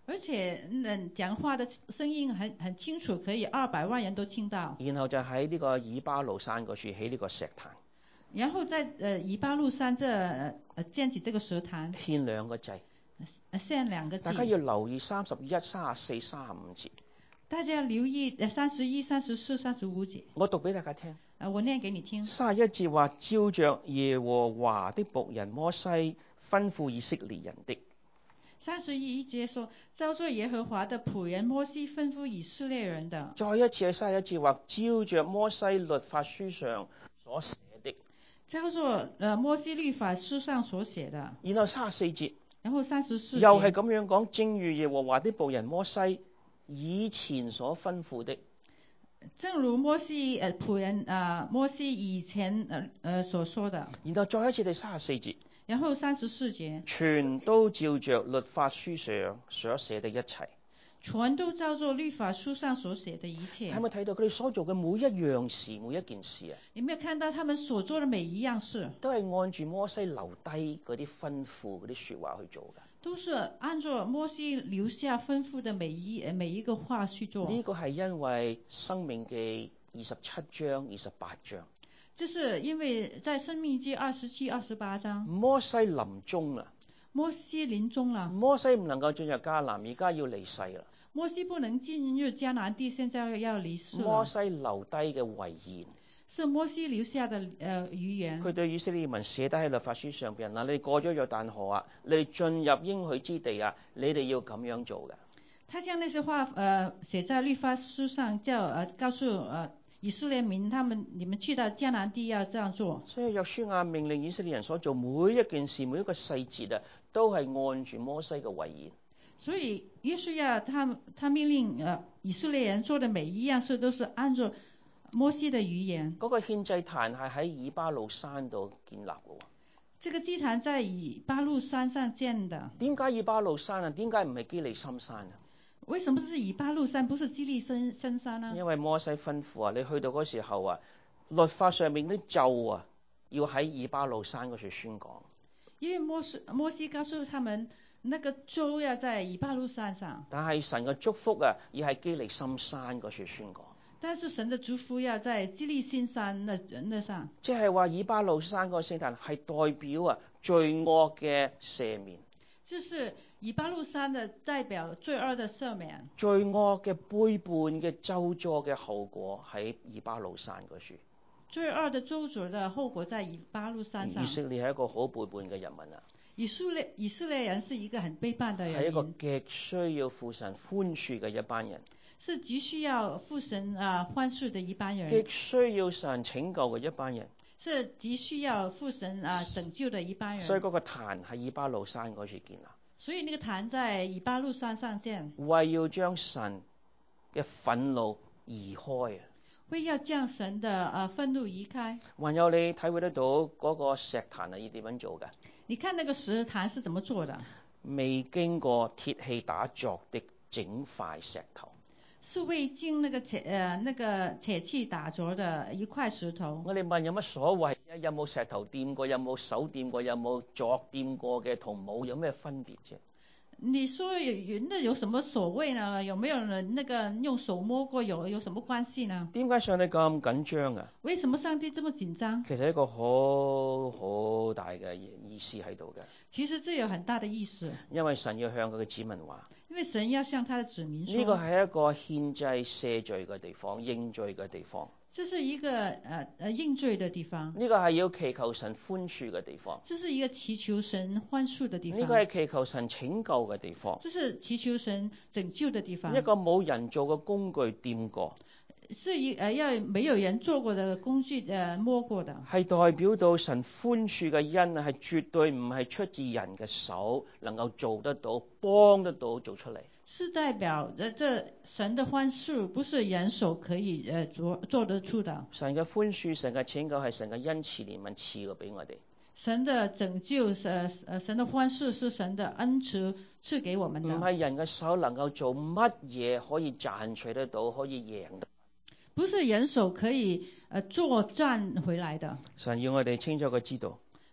而且嗯講話的聲音很很清楚，可以二百萬人都聽到。 然後就喺呢個以巴路山嗰處起呢個石壇， 然後在呃以巴路山這呃建起這個石壇， 獻兩個祭。 獻兩個祭。 大家要留意三十一、三十四、三十五節。 大家留意呃三十一、三十四、三十五節。 我讀俾大家聽。 呃我念給你聽。 三十一節話，照着耶和華的僕人摩西吩咐以色列人的。 三十一節說，照着耶和華的僕人摩西吩咐以色列人的。 再一次喺三十一節話，照着摩西律法書上所寫的。 照着呃摩西律法書上所寫的。 然後三十四節。 然後三十四節。 又係咁樣講，正如耶和華的僕人摩西以前所吩咐的。 正如摩西呃僕人啊、呃、摩西以前呃呃所說的。 然後再一次第三十四節。 然後三十四節。 全都照着律法書上所寫的一切。 全都照着律法書上所寫的一切。 睇冇睇到佢哋所做嘅每一樣事，每一件事啊？ 你有沒有看到他們所做的每一樣事？ 都係按住摩西留低嗰啲吩咐嗰啲說話去做嘅。 都是按照摩西留下吩咐的每一每一個話去做。 呢個係因為申命記二十七章、二十八章。 這是因為在申命記二十七、二十八章。 摩西臨終啦。 摩西臨終啦。 摩西唔能夠進入迦南，而家要離世啦。 摩西不能進入迦南地，現在要離世了。 摩西留低嘅遺言。 是摩西留下的呃語言。佢對以色列民寫低喺律法書上邊，嗱，你哋過咗約旦河啊，你哋進入應許之地啊，你哋要咁樣做嘅。 他將那些話呃寫在律法書上，叫呃告訴呃以色列民，他們你們去到迦南地要這樣做。 所以約書亞命令以色列人所做每一件事，每一個細節啊，都係按住摩西嘅遺言。 所以約書亞他他命令呃以色列人做的每一樣事，都是按照摩西的語言。 嗰個獻祭壇係喺以巴路山度建立嘅。 這個祭壇在以巴路山上建的。點解以巴路山啊？點解唔係基利心山啊？ 為什麼是以巴路山，不是基利森深山呢？ 因為摩西吩咐啊，你去到嗰時候啊，律法上面啲咒啊，要喺以巴路山嗰處宣講。 因為摩西摩西告訴他們，那個咒要在以巴路山上。 但係神嘅祝福啊，要喺基利心山嗰處宣講。 但是神的祝福要在基利心山那那上。即係話以巴路山個聖壇係代表啊罪惡嘅赦免。 就是以巴路山的代表罪惡的赦免。 罪惡嘅背叛嘅咒詛嘅後果喺以巴路山嗰處。 罪惡的咒詛的後果在以巴路山上。 以色列係一個好背叛嘅人民啊。 以色列以色列人是一個很背叛的人。 係一個極需要父神寬恕嘅一班人。 是極需要父神啊寬恕的一班人。 極需要神拯救嘅一班人。 是極需要父神啊拯救的一班人。 所以嗰個壇喺以巴路山嗰處建立。 所以那個壇在以巴路山上建。 為要將神嘅憤怒移開啊！ 為要將神的啊憤怒移開。還有你體會得到嗰個石壇係要點樣做嘅？ 你看那個石壇是怎麼做的？ 未經過鐵器打鑿的整塊石頭。 是未經那個鐵呃那個鐵器打鑿的一塊石頭。 我哋問有乜所謂？有冇石頭掂過？有冇手掂過？有冇鑿掂過嘅同冇有咩分別啫？ 你說有那有什麼所謂呢？有沒有人那個用手摸過？有有什麼關係呢？ 點解上帝咁緊張啊？ 為什麼上帝這麼緊張？ 其實一個好好大嘅意思喺度嘅。 其實這有很大的意思。 因為神要向佢嘅子民話。 因為神要向他的子民說。 呢個係一個獻祭赦罪嘅地方，認罪嘅地方。 這是一個呃呃認罪的地方。 呢個係要祈求神寬恕嘅地方。 這是一個祈求神寬恕的地方。 呢個係祈求神拯救嘅地方。 這是祈求神拯救的地方。 一個冇人做嘅工具掂過。 是一呃要沒有人做過的工具呃摸過的。係代表到神寬恕嘅恩係絕對唔係出自人嘅手能夠做得到，幫得到做出嚟。 是代表這這神的寬恕不是人手可以呃做做得出的。 神嘅寬恕、神嘅拯救係神嘅恩賜憐憫賜過俾我哋。 神的拯救呃呃神的寬恕是神的恩賜賜給我們的。 唔係人嘅手能夠做乜嘢可以賺取得到，可以贏得。 不是人手可以呃作賺回來的。 神要我哋清楚嘅知道。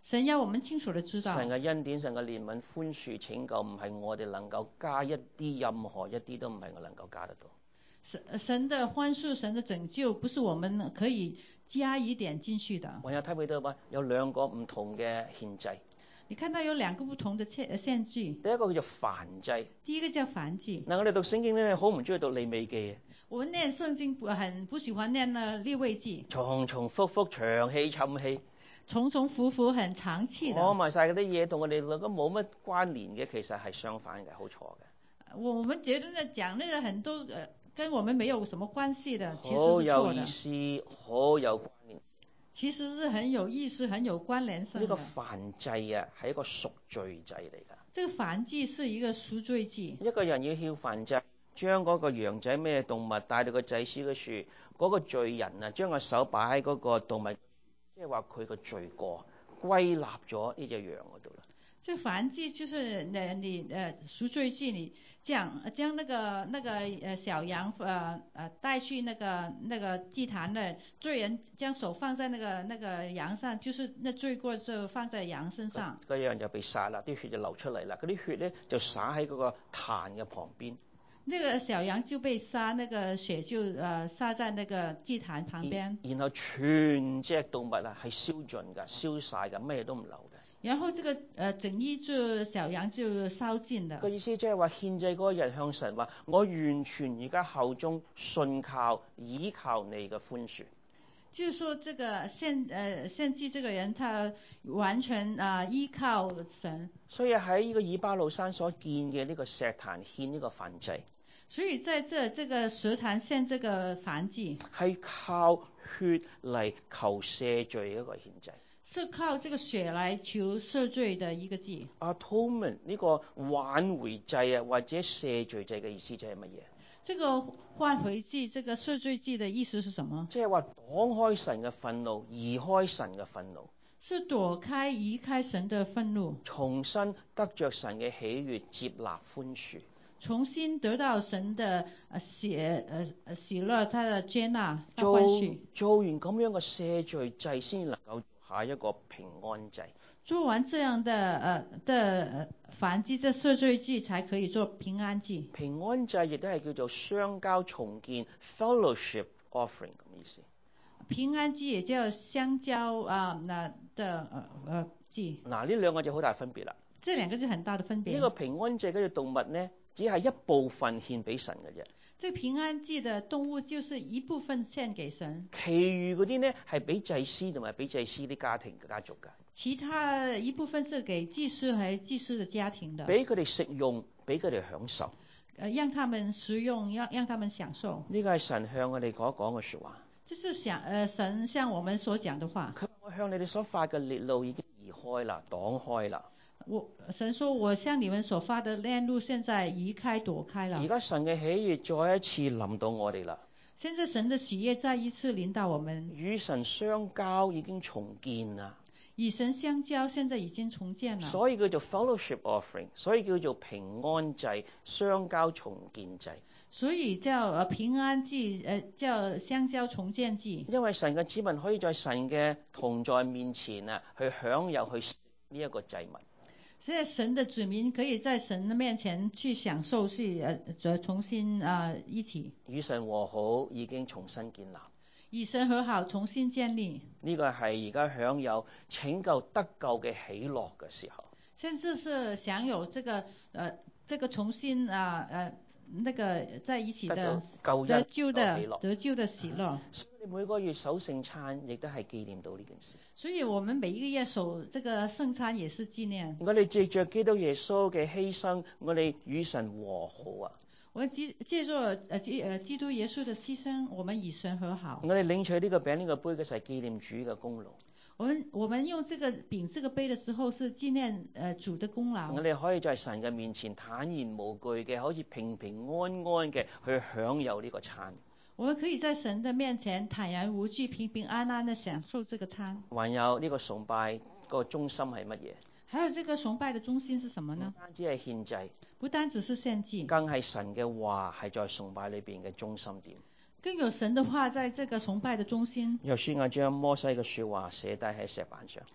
神要我們清楚地知道， 神嘅恩典、神嘅憐憫、寬恕、拯救，唔係我哋能夠加一啲，任何一啲都唔係我能夠加得到。 神神的寬恕、神的拯救，不是我們可以加一點進去的。 我有睇唔到嘛？有兩個唔同嘅獻祭。 你看到有兩個不同的獻獻祭。 第一個叫做燔祭。 第一個叫燔祭。 嗱，我哋讀聖經咧，好唔中意讀利未記嘅。 我們念聖經很不喜歡念呢利未記。 重重複複、長氣沉氣。重重複複很長氣的。 講埋晒嗰啲嘢同我哋兩個冇乜關聯嘅，其實係相反嘅，好錯嘅。 我我們覺得呢講呢個很多呃。跟我們沒有什麼關係的，其實是錯的。 好有意思，好有關聯。 其實是很有意思，很有關聯性的。 呢個燔祭啊，係一個贖罪祭嚟㗎。 這個燔祭是一個贖罪祭。 一個人要獻燔祭，將嗰個羊仔咩動物帶到個祭司嘅樹，嗰、那個罪人啊，將個手擺喺嗰個動物，即係話佢個罪過歸納咗呢隻羊嗰度啦。 這燔祭就是誒你誒贖罪祭，你將將那個那個誒小羊誒誒帶去那個那個祭壇的罪人，將手放在那個那個羊上，就是那罪過就放在羊身上。個羊就被殺啦，啲血就流出嚟啦，嗰啲血咧就灑喺嗰個壇嘅旁邊。 那個小羊就被殺，那個血就誒灑在那個祭壇旁邊。 然後全隻動物啊係燒盡㗎，燒晒㗎，咩都唔留嘅。 然後這個呃整一隻小羊就燒盡了。個意思即係話獻祭嗰個人向神話，我完全而家效忠信靠依靠你嘅寬恕。 就是說這個獻呃獻祭這個人，他完全啊、呃、依靠神。 所以喺呢個以巴路山所建嘅呢個石壇獻呢個燔祭。 所以在這這個石壇獻這個燔祭，係靠血嚟求赦罪嘅一個獻祭。 是靠這個血來求赦罪的一個祭。 Atonement 呢個挽回祭啊，或者赦罪祭嘅意思即係乜嘢？ 這個挽回祭，這個赦罪祭的意思是什麼？ 即係話躲開神嘅憤怒，移開神嘅憤怒。 是躲開移開神的憤怒， 重新得着神嘅喜悅，接納寬恕。 重新得到神的喜呃喜樂，他的接納， 做歡喜。 做完咁樣嘅赦罪祭，先能夠下一個平安祭。 做完這樣的呃的燔祭，這赦罪祭才可以做平安祭。平安祭亦都係叫做相交重建 fellowship offering 咁意思。 平安祭也叫相交啊那的呃呃祭。 嗱，呢兩個就好大分別啦。 這兩個就很大的分別。 呢個平安祭嗰隻動物呢，只係一部分獻俾神嘅啫。 這平安祭的動物就是一部分獻給神， 其餘嗰啲呢係俾祭司同埋俾祭司啲家庭嘅家族㗎。 其他一部分是給祭司和祭司的家庭的， 俾佢哋食用，俾佢哋享受。 呃，讓他們食用，讓讓他們享受。呢個係神向我哋所講嘅說話。 這是想，呃，神向我們所講的話。 佢我向你哋所發嘅烈怒已經移開啦，擋開啦。 我神說，我向你們所發的烈怒現在移開躲開了。 而家神嘅喜悅再一次臨到我哋啦。 現在神的喜悅再一次臨到我們。 與神相交已經重建啦。 與神相交現在已經重建了。 所以叫做 fellowship offering， 所以叫做平安祭、相交重建祭。所以叫呃平安祭，呃叫相交重建祭。 因為神嘅子民可以在神嘅同在面前啊，去享有去呢一個祭物。 所以神的子民可以在神的面前去享受，去呃重新啊、呃、一起與神和好，已經重新建立。 與神和好，重新建立。呢個係而家享有拯救得救嘅喜樂嘅時候。 甚至是享有這個呃這個重新啊呃那個在一起的得救的得救的喜樂。 所以你每個月守聖餐，亦都係紀念到呢件事。 所以我們每一個月守這個聖餐也是紀念。 我哋借着基督耶穌嘅犧牲，我哋與神和好啊！ 我借借着呃基呃基督耶穌的犧牲，我們與神和好。 我哋領取呢個餅呢個杯嘅時候，紀念主嘅功勞。 我們我們用這個餅這個杯的時候，是紀念呃主的功勞。 我哋可以在神嘅面前坦然無懼嘅，可以平平安安嘅去享有呢個餐。 我們可以在神的面前坦然無懼、平平安安的享受這個餐。 還有呢個崇拜個中心係乜嘢？ 還有這個崇拜的中心是什麼呢？ 不單止係獻祭， 不單只是獻祭， 更係神嘅話係在崇拜裏邊嘅中心點。 更有神的話在這個崇拜的中心。 約書亞將摩西嘅說話寫低喺石板上。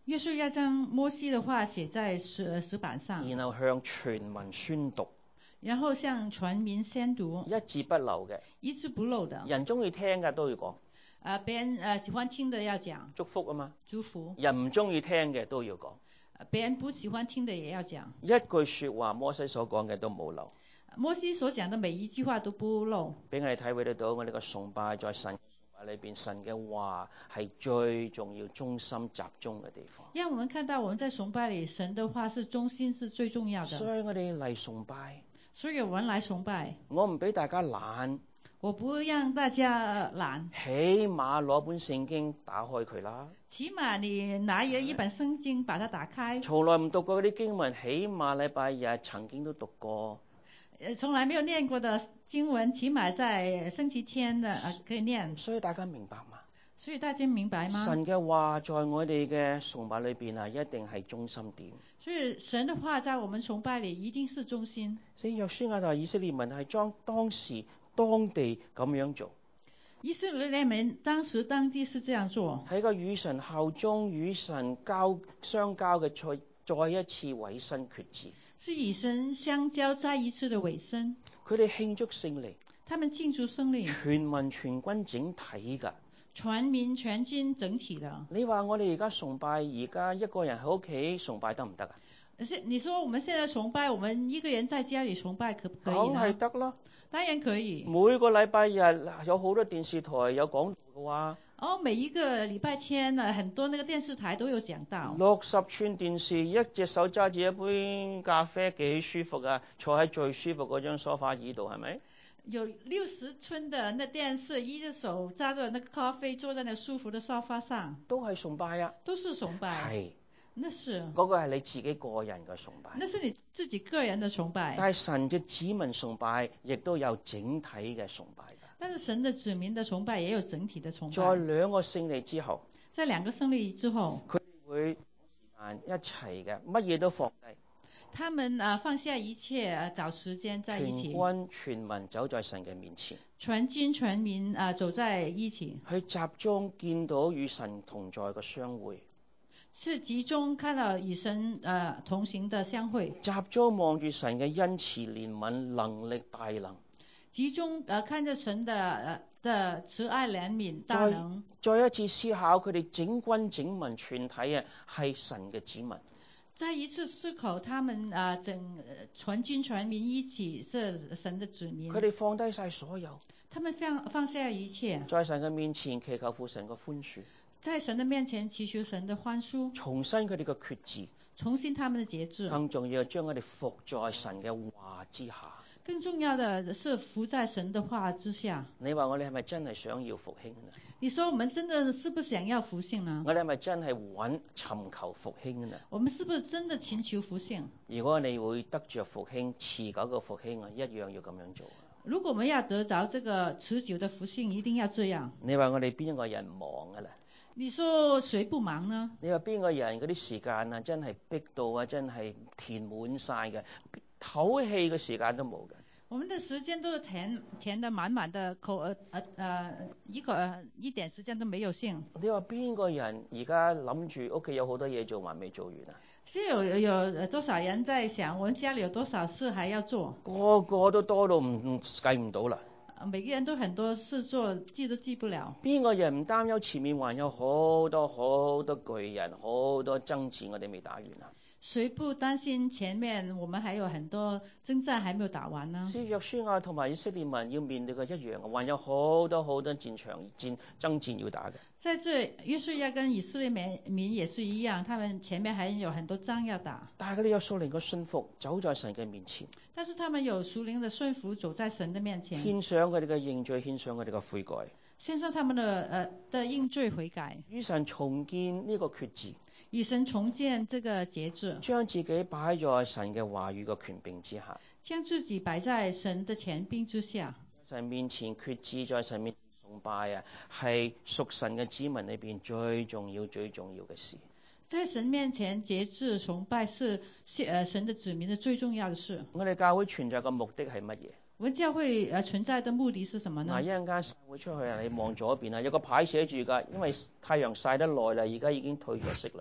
約書亞將摩西的話寫在石石板上， 然後向全民宣讀， 然後向全民宣讀， 一字不漏嘅， 一字不漏的。 人中意聽嘅都要講， 啊，別人呃喜歡聽的要講祝福啊嘛， 祝福， 人唔中意聽嘅都要講， 別人不喜歡聽的也要講。 一句說話摩西所講嘅都冇漏。 摩西所講的每一句話都不漏， 俾我哋體會得到，我哋個崇拜在神崇拜裏邊，神嘅話係最重要、中心集中嘅地方。 讓我們看到我們在崇拜裏，神的話是中心，是最重要的。 所以我哋嚟崇拜， 所以我們來崇拜。 我唔俾大家懶， 我不讓大家懶， 起碼攞本聖經打開佢啦。 起碼你拿一一本聖經，把它打開。 從來唔讀過嗰啲經文，起碼禮拜日曾經都讀過。 呃，從來沒有念過的經文，起碼在星期天的呃可以念。 所以大家明白嘛？ 所以大家明白嗎？ 神嘅話在我哋嘅崇拜裏邊啊，一定係中心點。 所以神的話在我們崇拜裏一定是中心。 所以約書亞同以色列民係將當時當地咁樣做。 以色列民當時當地是這樣做， 喺個與神效忠、與神交相交嘅再再一次委身決志。 是與神相交再一次的委身。 佢哋慶祝勝利， 他們慶祝勝利， 全民全軍整體㗎。 全民全軍整體的。 你話我哋而家崇拜，而家一個人喺屋企崇拜得唔得啊？ 你說我們現在崇拜，我們一個人在家裏崇拜可不可以呢？ 梗係得啦， 當然可以。 每個禮拜日有好多電視台有講道嘅話。 哦，每一個禮拜天呢，很多那個電視台都有講到。 六十寸電視，一隻手揸住一杯咖啡，幾舒服啊！坐喺最舒服嗰張梳化椅度，係咪？ 有六十寸的那電視，一隻手揸着那個咖啡，坐在那舒服的沙發上。 都係崇拜啊！ 都是崇拜。係。那是嗰個係你自己個人嘅崇拜。 那是你自己個人的崇拜。 但係神嘅子民崇拜，亦都有整體嘅崇拜。 但是神的子民的崇拜也有整體的崇拜。 在兩個勝利之後， 在兩個勝利之後， 佢會一齊嘅，乜嘢都放低。 他們啊放下一切，啊找時間在一起。 全軍全民走在神嘅面前。 全軍全民啊走在一起。 去集中見到與神同在嘅相會。 是集中看到與神啊同行的相會。 集中望住神嘅恩慈憐憫能力大能。 集中呃看着神的呃的慈愛憐憫大能。 再一次思考佢哋整軍整民全體啊係神嘅子民。 再一次思考他們啊整全軍全民一起是神的子民。 佢哋放低晒所有。 他們放放下一切。 在神嘅面前祈求父神嘅寬恕。 在神的面前祈求神的寬恕。 重新佢哋嘅決志。 重新他們的節制。 更重要係將佢哋服在神嘅話之下。 更重要的是服在神的話之下。 你話我哋係咪真係想要復興呢？ 你說我們真的是不是想要復興呢？ 我哋係咪真係揾尋求復興呢？ 我們是不是真的尋求復興？ 如果你會得着復興、持久嘅復興啊，一樣要咁樣做。 如果我們要得着這個持久的復興，一定要這樣。 你話我哋邊一個人忙噶啦？ 你說誰不忙呢？ 你話邊個人嗰啲時間啊，真係逼到啊，真係填滿晒嘅，唞氣嘅時間都冇嘅。 我們的時間都是填填得滿滿的，口呃呃呃一個呃一點時間都沒有剩。 你話邊個人而家諗住屋企有好多嘢做還未做完啊？ 是有有多少人在想，我們家裏有多少事還要做？ 個個都多到唔唔計唔到啦。 每個人都很多事做，記都記不了。邊個人唔擔憂前面還有好多好多巨人，好多爭戰我哋未打完啊？ 誰不擔心前面我們還有很多征戰還沒有打完呢？ 所以約書亞同埋以色列民要面對嘅一樣，還有好多好多戰場戰爭戰要打嘅。在這約書亞跟以色列民也是一樣，他們前面還有很多仗要打。 但係佢哋有屬靈嘅信服，走在神嘅面前。 但是他們有屬靈的信服，走在神的面前。 獻上佢哋嘅認罪，獻上佢哋嘅悔改。 獻上他們的呃的認罪悔改。與神重建呢個決志。 與神重建這個節制， 將自己擺在神嘅話語嘅權柄之下， 將自己擺在神的權柄之下， 神面前決志，在神面前崇拜啊，係屬神嘅子民裏邊最重要、最重要嘅事。 在神面前節制崇拜是誒神的子民的最重要的事。 我哋教會存在嘅目的係乜嘢？ 我們教會誒存在的目的是什麼呢？ 嗱，一陣間會出去啊，你望左邊啊，有個牌寫住㗎，因為太陽曬得耐啦，而家已經退咗色啦。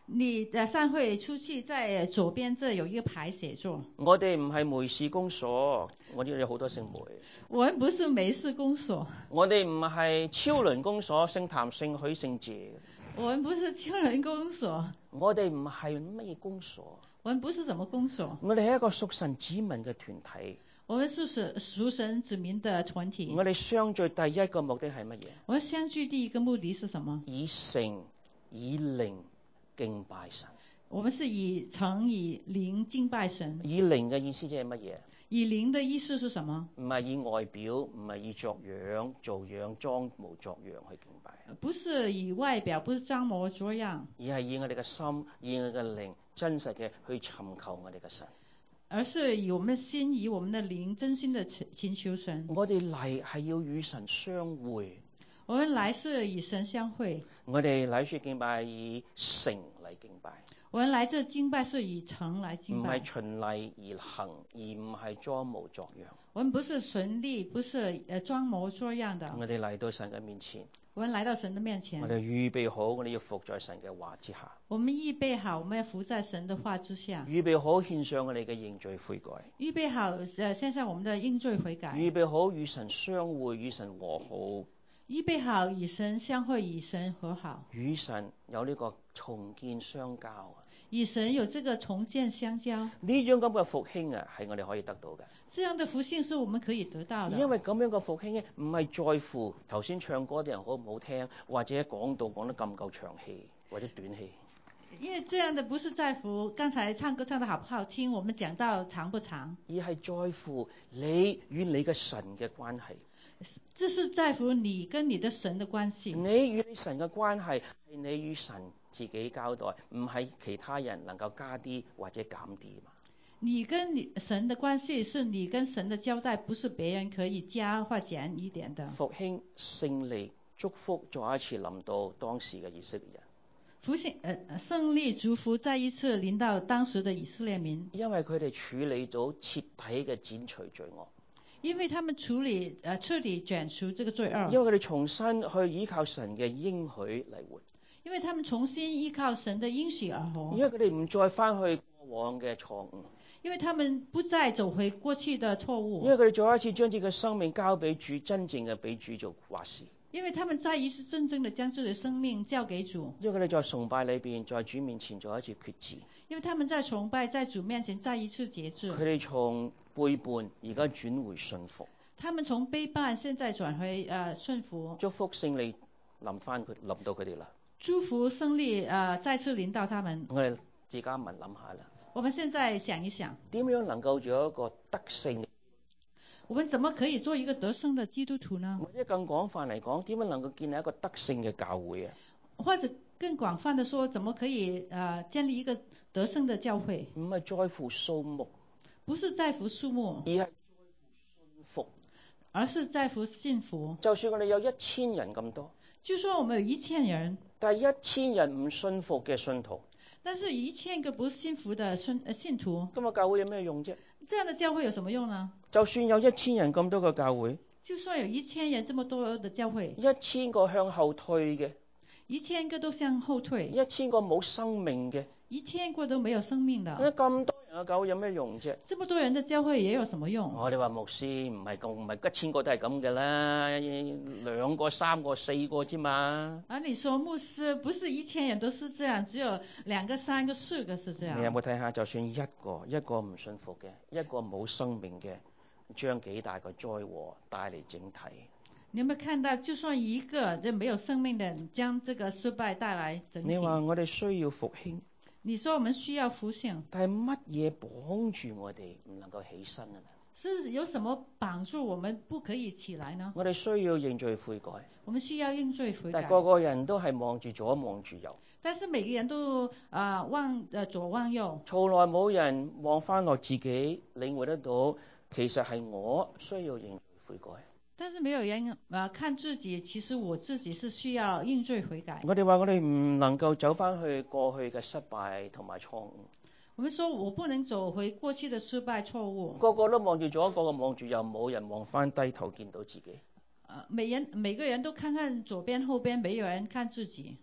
你誒散會出去，在左邊這有一個牌寫住。 我哋唔係梅氏公所，我呢度有好多姓梅。 我們不是梅氏公所。 我哋唔係超倫公所，姓譚、姓許、姓謝。 我們不是超倫公所。 我哋唔係乜嘢公所。 我們不是什麼公所。 我哋係一個屬神子民嘅團體。 我們是屬屬神子民的團體。 我哋相聚第一個目的係乜嘢？ 我們相聚第一個目的是什麼？ 以誠以靈敬拜神。 我們是以誠以靈敬拜神。 以靈嘅意思即係乜嘢？ 以靈的意思是什麼？ 唔係以外表，唔係以作樣做樣裝模作樣去敬拜。 不是以外表，不是裝模作樣， 而係以我哋嘅心，以我哋嘅靈，真實嘅去尋求我哋嘅神。 而是以我們的心，以我們的靈，真心的尋求神。 我哋嚟係要與神相會。 我們來是與神相會。 我哋嚟處敬拜以誠嚟敬拜。 我們來這敬拜是以誠來敬拜。 唔係循例而行，而唔係裝模作樣。 我們不是循例，不是誒裝模作樣的。 我哋嚟到神嘅面前。 我們來到神的面前。 我哋預備好，我哋要服在神嘅話之下。 我們預備好，我們要服在神的話之下。 預備好獻上我哋嘅認罪悔改。 預備好誒獻上我們的認罪悔改。 預備好與神相會，與神和好。 預備好與神相會，與神和好。 與神有呢個重建相交。 與神有這個重建相交。 呢種咁嘅復興啊，係我哋可以得到嘅。 這樣的復興是我們可以得到的。 因為咁樣嘅復興咧，唔係在乎頭先唱歌啲人好唔好聽，或者講道講得夠唔夠長氣或者短氣。 因為這樣的不是在乎剛才唱歌唱得好不好聽，我們講到長不長， 而係在乎你與你嘅神嘅關係。 這是在乎你跟你的神的關係。 你與你神嘅關係係你與神自己交代，唔係其他人能夠加啲或者減啲嘛。 你跟你神的關係是你跟神的交代，不是別人可以加或減一點的。 復興勝利祝福再一次臨到當時嘅以色列人。 復興呃勝利祝福再一次臨到當時的以色列民， 因為佢哋處理到徹底嘅剪除罪惡。 因為他們處理呃徹底剪除這個罪惡。 因為佢哋重新去依靠神嘅應許嚟活。 因為他們重新依靠神的應許而活。 因為佢哋唔再翻去過往嘅錯誤。 因為他們不再走回過去的錯誤。 因為佢哋再一次將自己嘅生命交俾主，真正嘅俾主做話事。 因為他們再一次真正的將自己的生命交給主。 因為佢哋在崇拜裏邊，在主面前再一次決志。 因為他們在崇拜，在主面前再一次決志。 佢哋從背叛而家轉回信服。 他們從背叛現在轉回呃順服。 祝福勝利臨翻佢臨到佢哋啦。 祝福勝利呃再次臨到他們。 我哋自家問諗下啦。 我們現在想一想， 點樣能夠做一個得勝？ 我們怎麼可以做一個得勝的基督徒呢？ 或者更廣泛嚟講，點樣能夠建立一個得勝嘅教會啊？ 或者更廣泛的說，怎麼可以呃建立一個得勝的教會？ 唔係在乎數目， 不是在乎數目， 而係在乎信服， 而是在乎信服。 就算我哋有一千人咁多， 就說我們有一千人， 但係一千人唔信服嘅信徒， 但是一千個不信服的信呃信徒， 咁個教會有咩用啫？ 這樣的教會有什麼用呢？ 就算有一千人咁多個教會， 就算有一千人這麼多的教會， 一千個向後退嘅， 一千個都向後退， 一千個冇生命嘅， 一千個都沒有生命的， 咁多人嘅教會有咩用啫？ 這麼多人的教會也有什麼用？ 我哋話牧師唔係咁，唔係一千個都係咁嘅啦，兩個、三個、四個啫嘛。 啊，你說牧師不是一千人都是這樣，只有兩個、三個、四個是這樣。 你有冇睇下？就算一個一個唔信服嘅，一個冇生命嘅，將幾大個災禍帶嚟整體。 你有冇看到？就算一個就沒有生命的人，將這個失敗帶來整體。 你話我哋需要復興， 你說我們需要復興， 但係乜嘢綁住我哋唔能夠起身啊？ 是有什麼綁住我們不可以起來呢？ 我哋需要認罪悔改， 我們需要認罪悔改。 但係個個人都係望住左望住右， 但是每個人都啊、呃、望誒左望右， 從來冇人望翻落自己領會得到，其實係我需要認罪悔改。 但是沒有人啊、呃、看自己，其實我自己是需要認罪悔改。 我哋話我哋唔能夠走翻去過去嘅失敗同埋錯誤。 我們說我不能走回過去的失敗錯誤。 個個都望住左，個個望住右，冇人望翻低頭見到自己。 啊、呃，每人每個人都看看左邊後邊，沒有人看自己。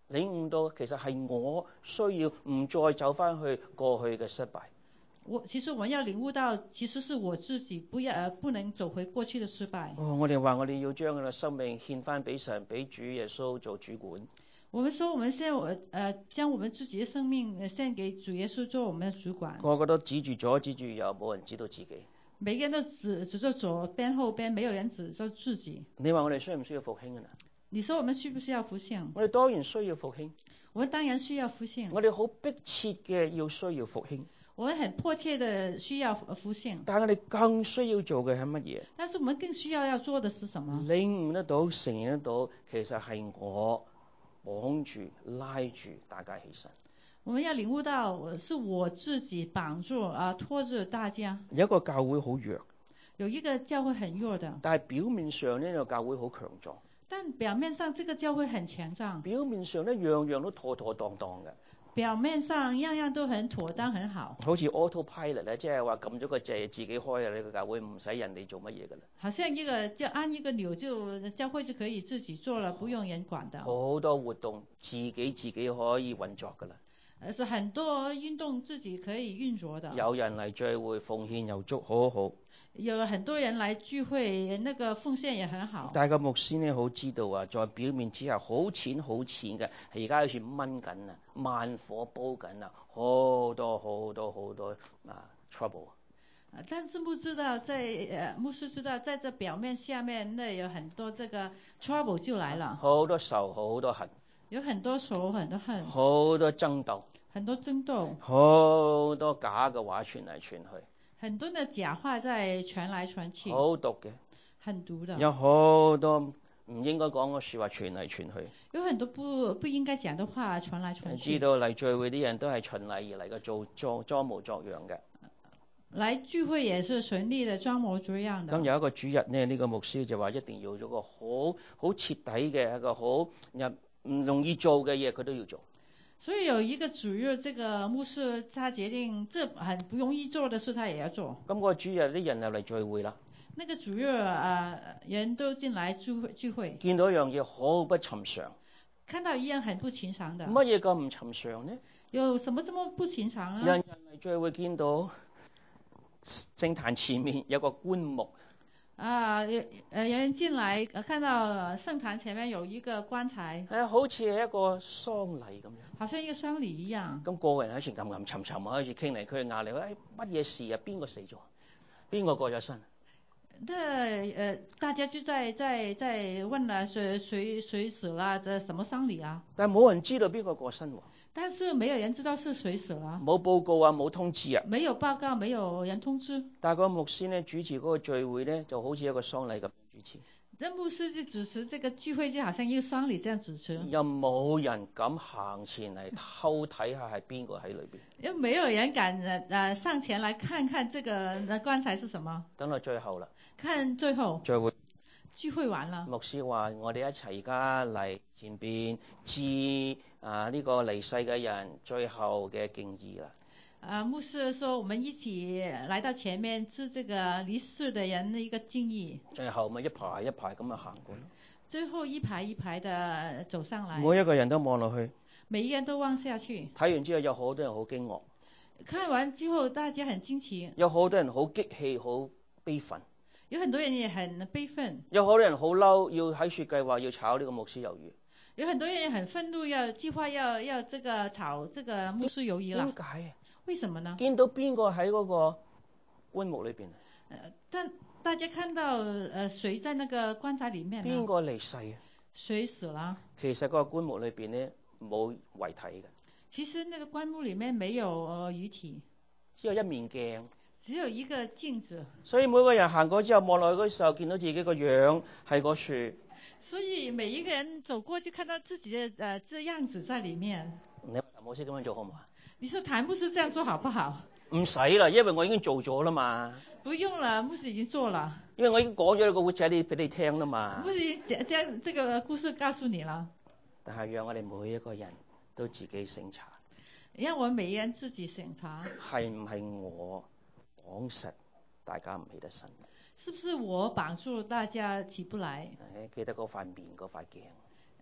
領悟到其實係我需要唔再走翻去過去嘅失敗。 我其實我們要領悟到，其實是我自己不要呃不能走回過去的失敗。 哦，我哋話我哋要將我哋生命獻翻俾神，俾主耶穌做主管。 我們說我們現在我呃將我們自己的生命獻給主耶穌做我們的主管。 個個都指住左指住右，冇人知道自己。 每個人都指指着左邊後邊，沒有人指着自己。 你話我哋需唔需要復興啊？ 你說我們需不需要復興？ 我哋當然需要復興。 我們當然需要復興。 我哋好迫切嘅要需要復興。 我們很迫切的需要復興。 但係我哋更需要做嘅係乜嘢？ 但是我們更需要要做的是什麼？ 領悟得到、承認得到，其實係我綁住、拉住大家起身。 我們要領悟到，是我自己綁住啊，拖住大家。 有一個教會好弱， 有一個教會很弱的， 但係表面上呢個教會好強壯。 但表面上這個教會很強壯。 表面上呢樣樣都妥妥當當嘅。 表面上樣樣都很妥當很好， 好似 autopilot 咧，即係話撳咗個掣自己開啊！呢個教會唔使人哋做乜嘢噶啦。 好像一個就按一個鈕就教會就可以自己做了，不用人管的。 好多活動自己自己可以運作噶啦。 是很多運動自己可以運作的。 有人嚟聚會奉獻又足，好好。 有很多人來聚會，那個奉獻也很好。 但係個牧師呢，好知道啊，在表面之下好淺好淺嘅，而家好似燜緊啊，慢火煲緊啊，好多好多好多啊 trouble。 但是牧知道在，呃，牧師知道，在這表面下面，那有很多這個 trouble 就來了。 好多仇，好多恨。 有很多仇，很多恨。 好多爭鬥。 很多爭鬥。 好多假嘅話傳嚟傳去。 很多的假話在傳來傳去， 好毒嘅， 很毒的。 有好多唔應該講嘅說話傳嚟傳去， 有很多不不應該講的話傳來傳去。 知道嚟聚會啲人都係循例而嚟嘅，做裝裝模作樣嘅。 來聚會也是順利的，裝模作樣的。 咁有一個主日呢，呢、這個牧師就話一定要做個好好徹底嘅一個好唔容易做嘅嘢，佢都要做。 所以有一個主日，這個牧師他決定，這很不容易做的事，他也要做。 咁、那個主日啲人又嚟聚會啦。 那個主日啊，人都進來聚會聚會。 見到一樣嘢好不尋常。 看到一樣很不尋常的。 乜嘢咁唔尋常呢？ 有什麼這麼不尋常呢？ 人人嚟聚會見到聖壇前面有個棺木。 啊，有呃有人進來，看到聖壇前面有一個棺材， 係啊，好似係一個喪禮咁樣， 好像一個喪禮一樣。咁個個人喺前暗暗沉沉開始傾嚟傾去，壓力，誒乜嘢事啊？邊個死咗？邊個過咗身？ 對，呃，大家就在在在問啦，誰誰誰死啦？這什麼喪禮啊？ 但係冇人知道邊個過身喎。 但是沒有人知道是誰死了。 冇報告啊，冇通知啊。 沒有報告，沒有人通知。 但係個牧師呢，主持嗰個聚會呢，就好似一個喪禮咁主持。 這牧師就主持這個聚會，就好像一個喪禮這樣主持。 又冇人敢行前嚟偷睇下係邊個喺裏邊。 又沒有人敢誒、呃、上前來看看這個棺材是什麼。 等到最後啦。 看最後。 聚會。 聚會完了。牧師話：我哋一齊而家嚟前邊致啊呢個離世嘅人最後嘅敬意啦。 啊，牧師說：我們一起來到前面致這個離世的人的一個敬意。 最後咪一排一排咁啊行過咯。 最後一排一排的走上來。 每一個人都望落去。 每一個人都望下去。 睇完之後有好多人好驚愕。 看完之後大家很驚奇。有好多人好激氣，好悲憤。 有很多人也很悲憤， 有好多人好嬲，要喺雪計劃要炒呢個牧師魷魚。 有很多人也很憤怒，要計劃要要這個炒這個牧師魷魚啦。 點解啊？ 為什麼呢？ 見到邊個喺嗰個棺木裏邊？ 呃，但大家看到呃誰在那個棺材裏面呢？ 邊個離世啊？ 誰死了？ 其實個棺木裏邊呢冇遺體嘅。 其實那個棺木裏面沒有呃遺體， 只有一面鏡。 只有一個鏡子， 所以每個人行過之後望落去嗰時候，見到自己個樣係個樹。 所以每一個人走過就看到自己的呃這樣子在裏面。 你譚牧師咁樣做好唔好啊？ 你說譚牧師這樣做好不好？ 唔使啦，因為我已經做咗啦嘛。 不用啦，牧師已經做了。 因為我已經講咗個故仔你俾你聽啦嘛。 牧師將將這個故事告訴你了。 但係讓我哋每一個人都自己省察。 讓我們每一個人自己省察。 係唔係我？綁實，大家唔起得身。是不是我綁住大家起不來？ 誒，記得嗰塊面嗰塊鏡。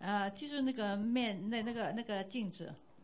呃，就是那个面那那个那个镜子。